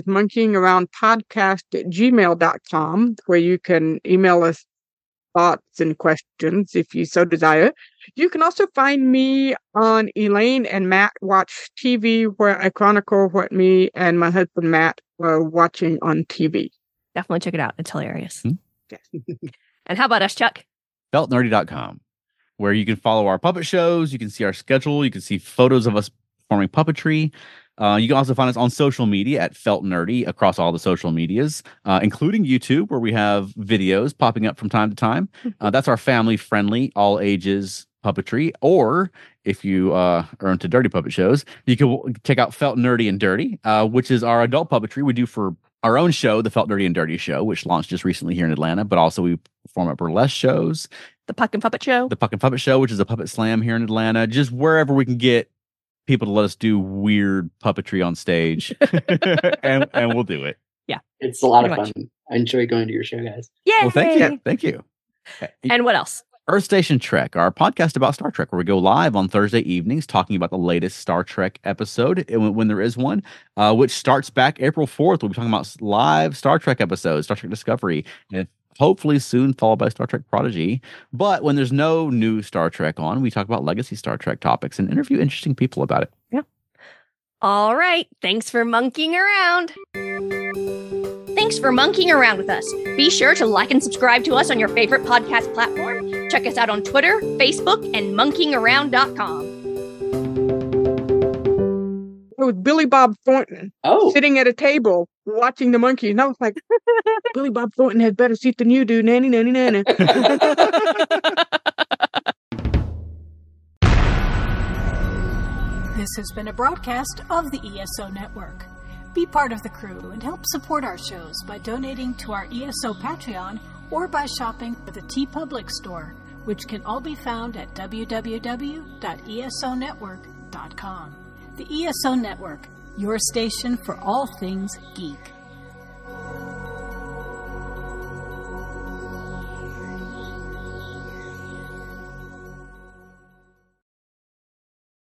monkeyingaroundpodcast@gmail.com, where you can email us thoughts and questions if you so desire. You can also find me on Elaine and Matt Watch TV, where I chronicle what me and my husband Matt are watching on TV. Definitely check it out. It's hilarious. Yes. And how about us, Chuck? Feltnerdy.com, where you can follow our puppet shows, you can see our schedule, you can see photos of us performing puppetry. You can also find us on social media at Felt Nerdy across all the social medias, including YouTube, where we have videos popping up from time to time. That's our family-friendly, all-ages puppetry. Or if you are into dirty puppet shows, you can check out Felt Nerdy and Dirty, which is our adult puppetry we do for our own show, the Felt Nerdy and Dirty Show, which launched just recently here in Atlanta, but also we perform at burlesque shows. The Puck and Puppet Show. The Puck and Puppet Show, which is a puppet slam here in Atlanta. Just wherever we can get people to let us do weird puppetry on stage, and we'll do it. Yeah, it's a lot of fun. I enjoy going to your show, guys. Yeah. Well, thank you. And what else? Earth Station Trek, our podcast about Star Trek, where we go live on Thursday evenings talking about the latest Star Trek episode when there is one, which starts back April 4th. We'll be talking about live Star Trek episodes, Star Trek Discovery, and hopefully soon followed by Star Trek Prodigy. But when there's no new Star Trek on, we talk about legacy Star Trek topics and interview interesting people about it. Yeah. All right. Thanks for monkeying around. Thanks for monkeying around with us. Be sure to like and subscribe to us on your favorite podcast platform. Check us out on Twitter, Facebook, and monkeyingaround.com. It was Billy Bob Thornton sitting at a table watching the monkeys. And I was like, Billy Bob Thornton has better seat than you do. Nanny, nanny, nanny. This has been a broadcast of the ESO Network. Be part of the crew and help support our shows by donating to our ESO Patreon or by shopping at the TeePublic store, which can all be found at www.esonetwork.com. The ESO Network, your station for all things geek.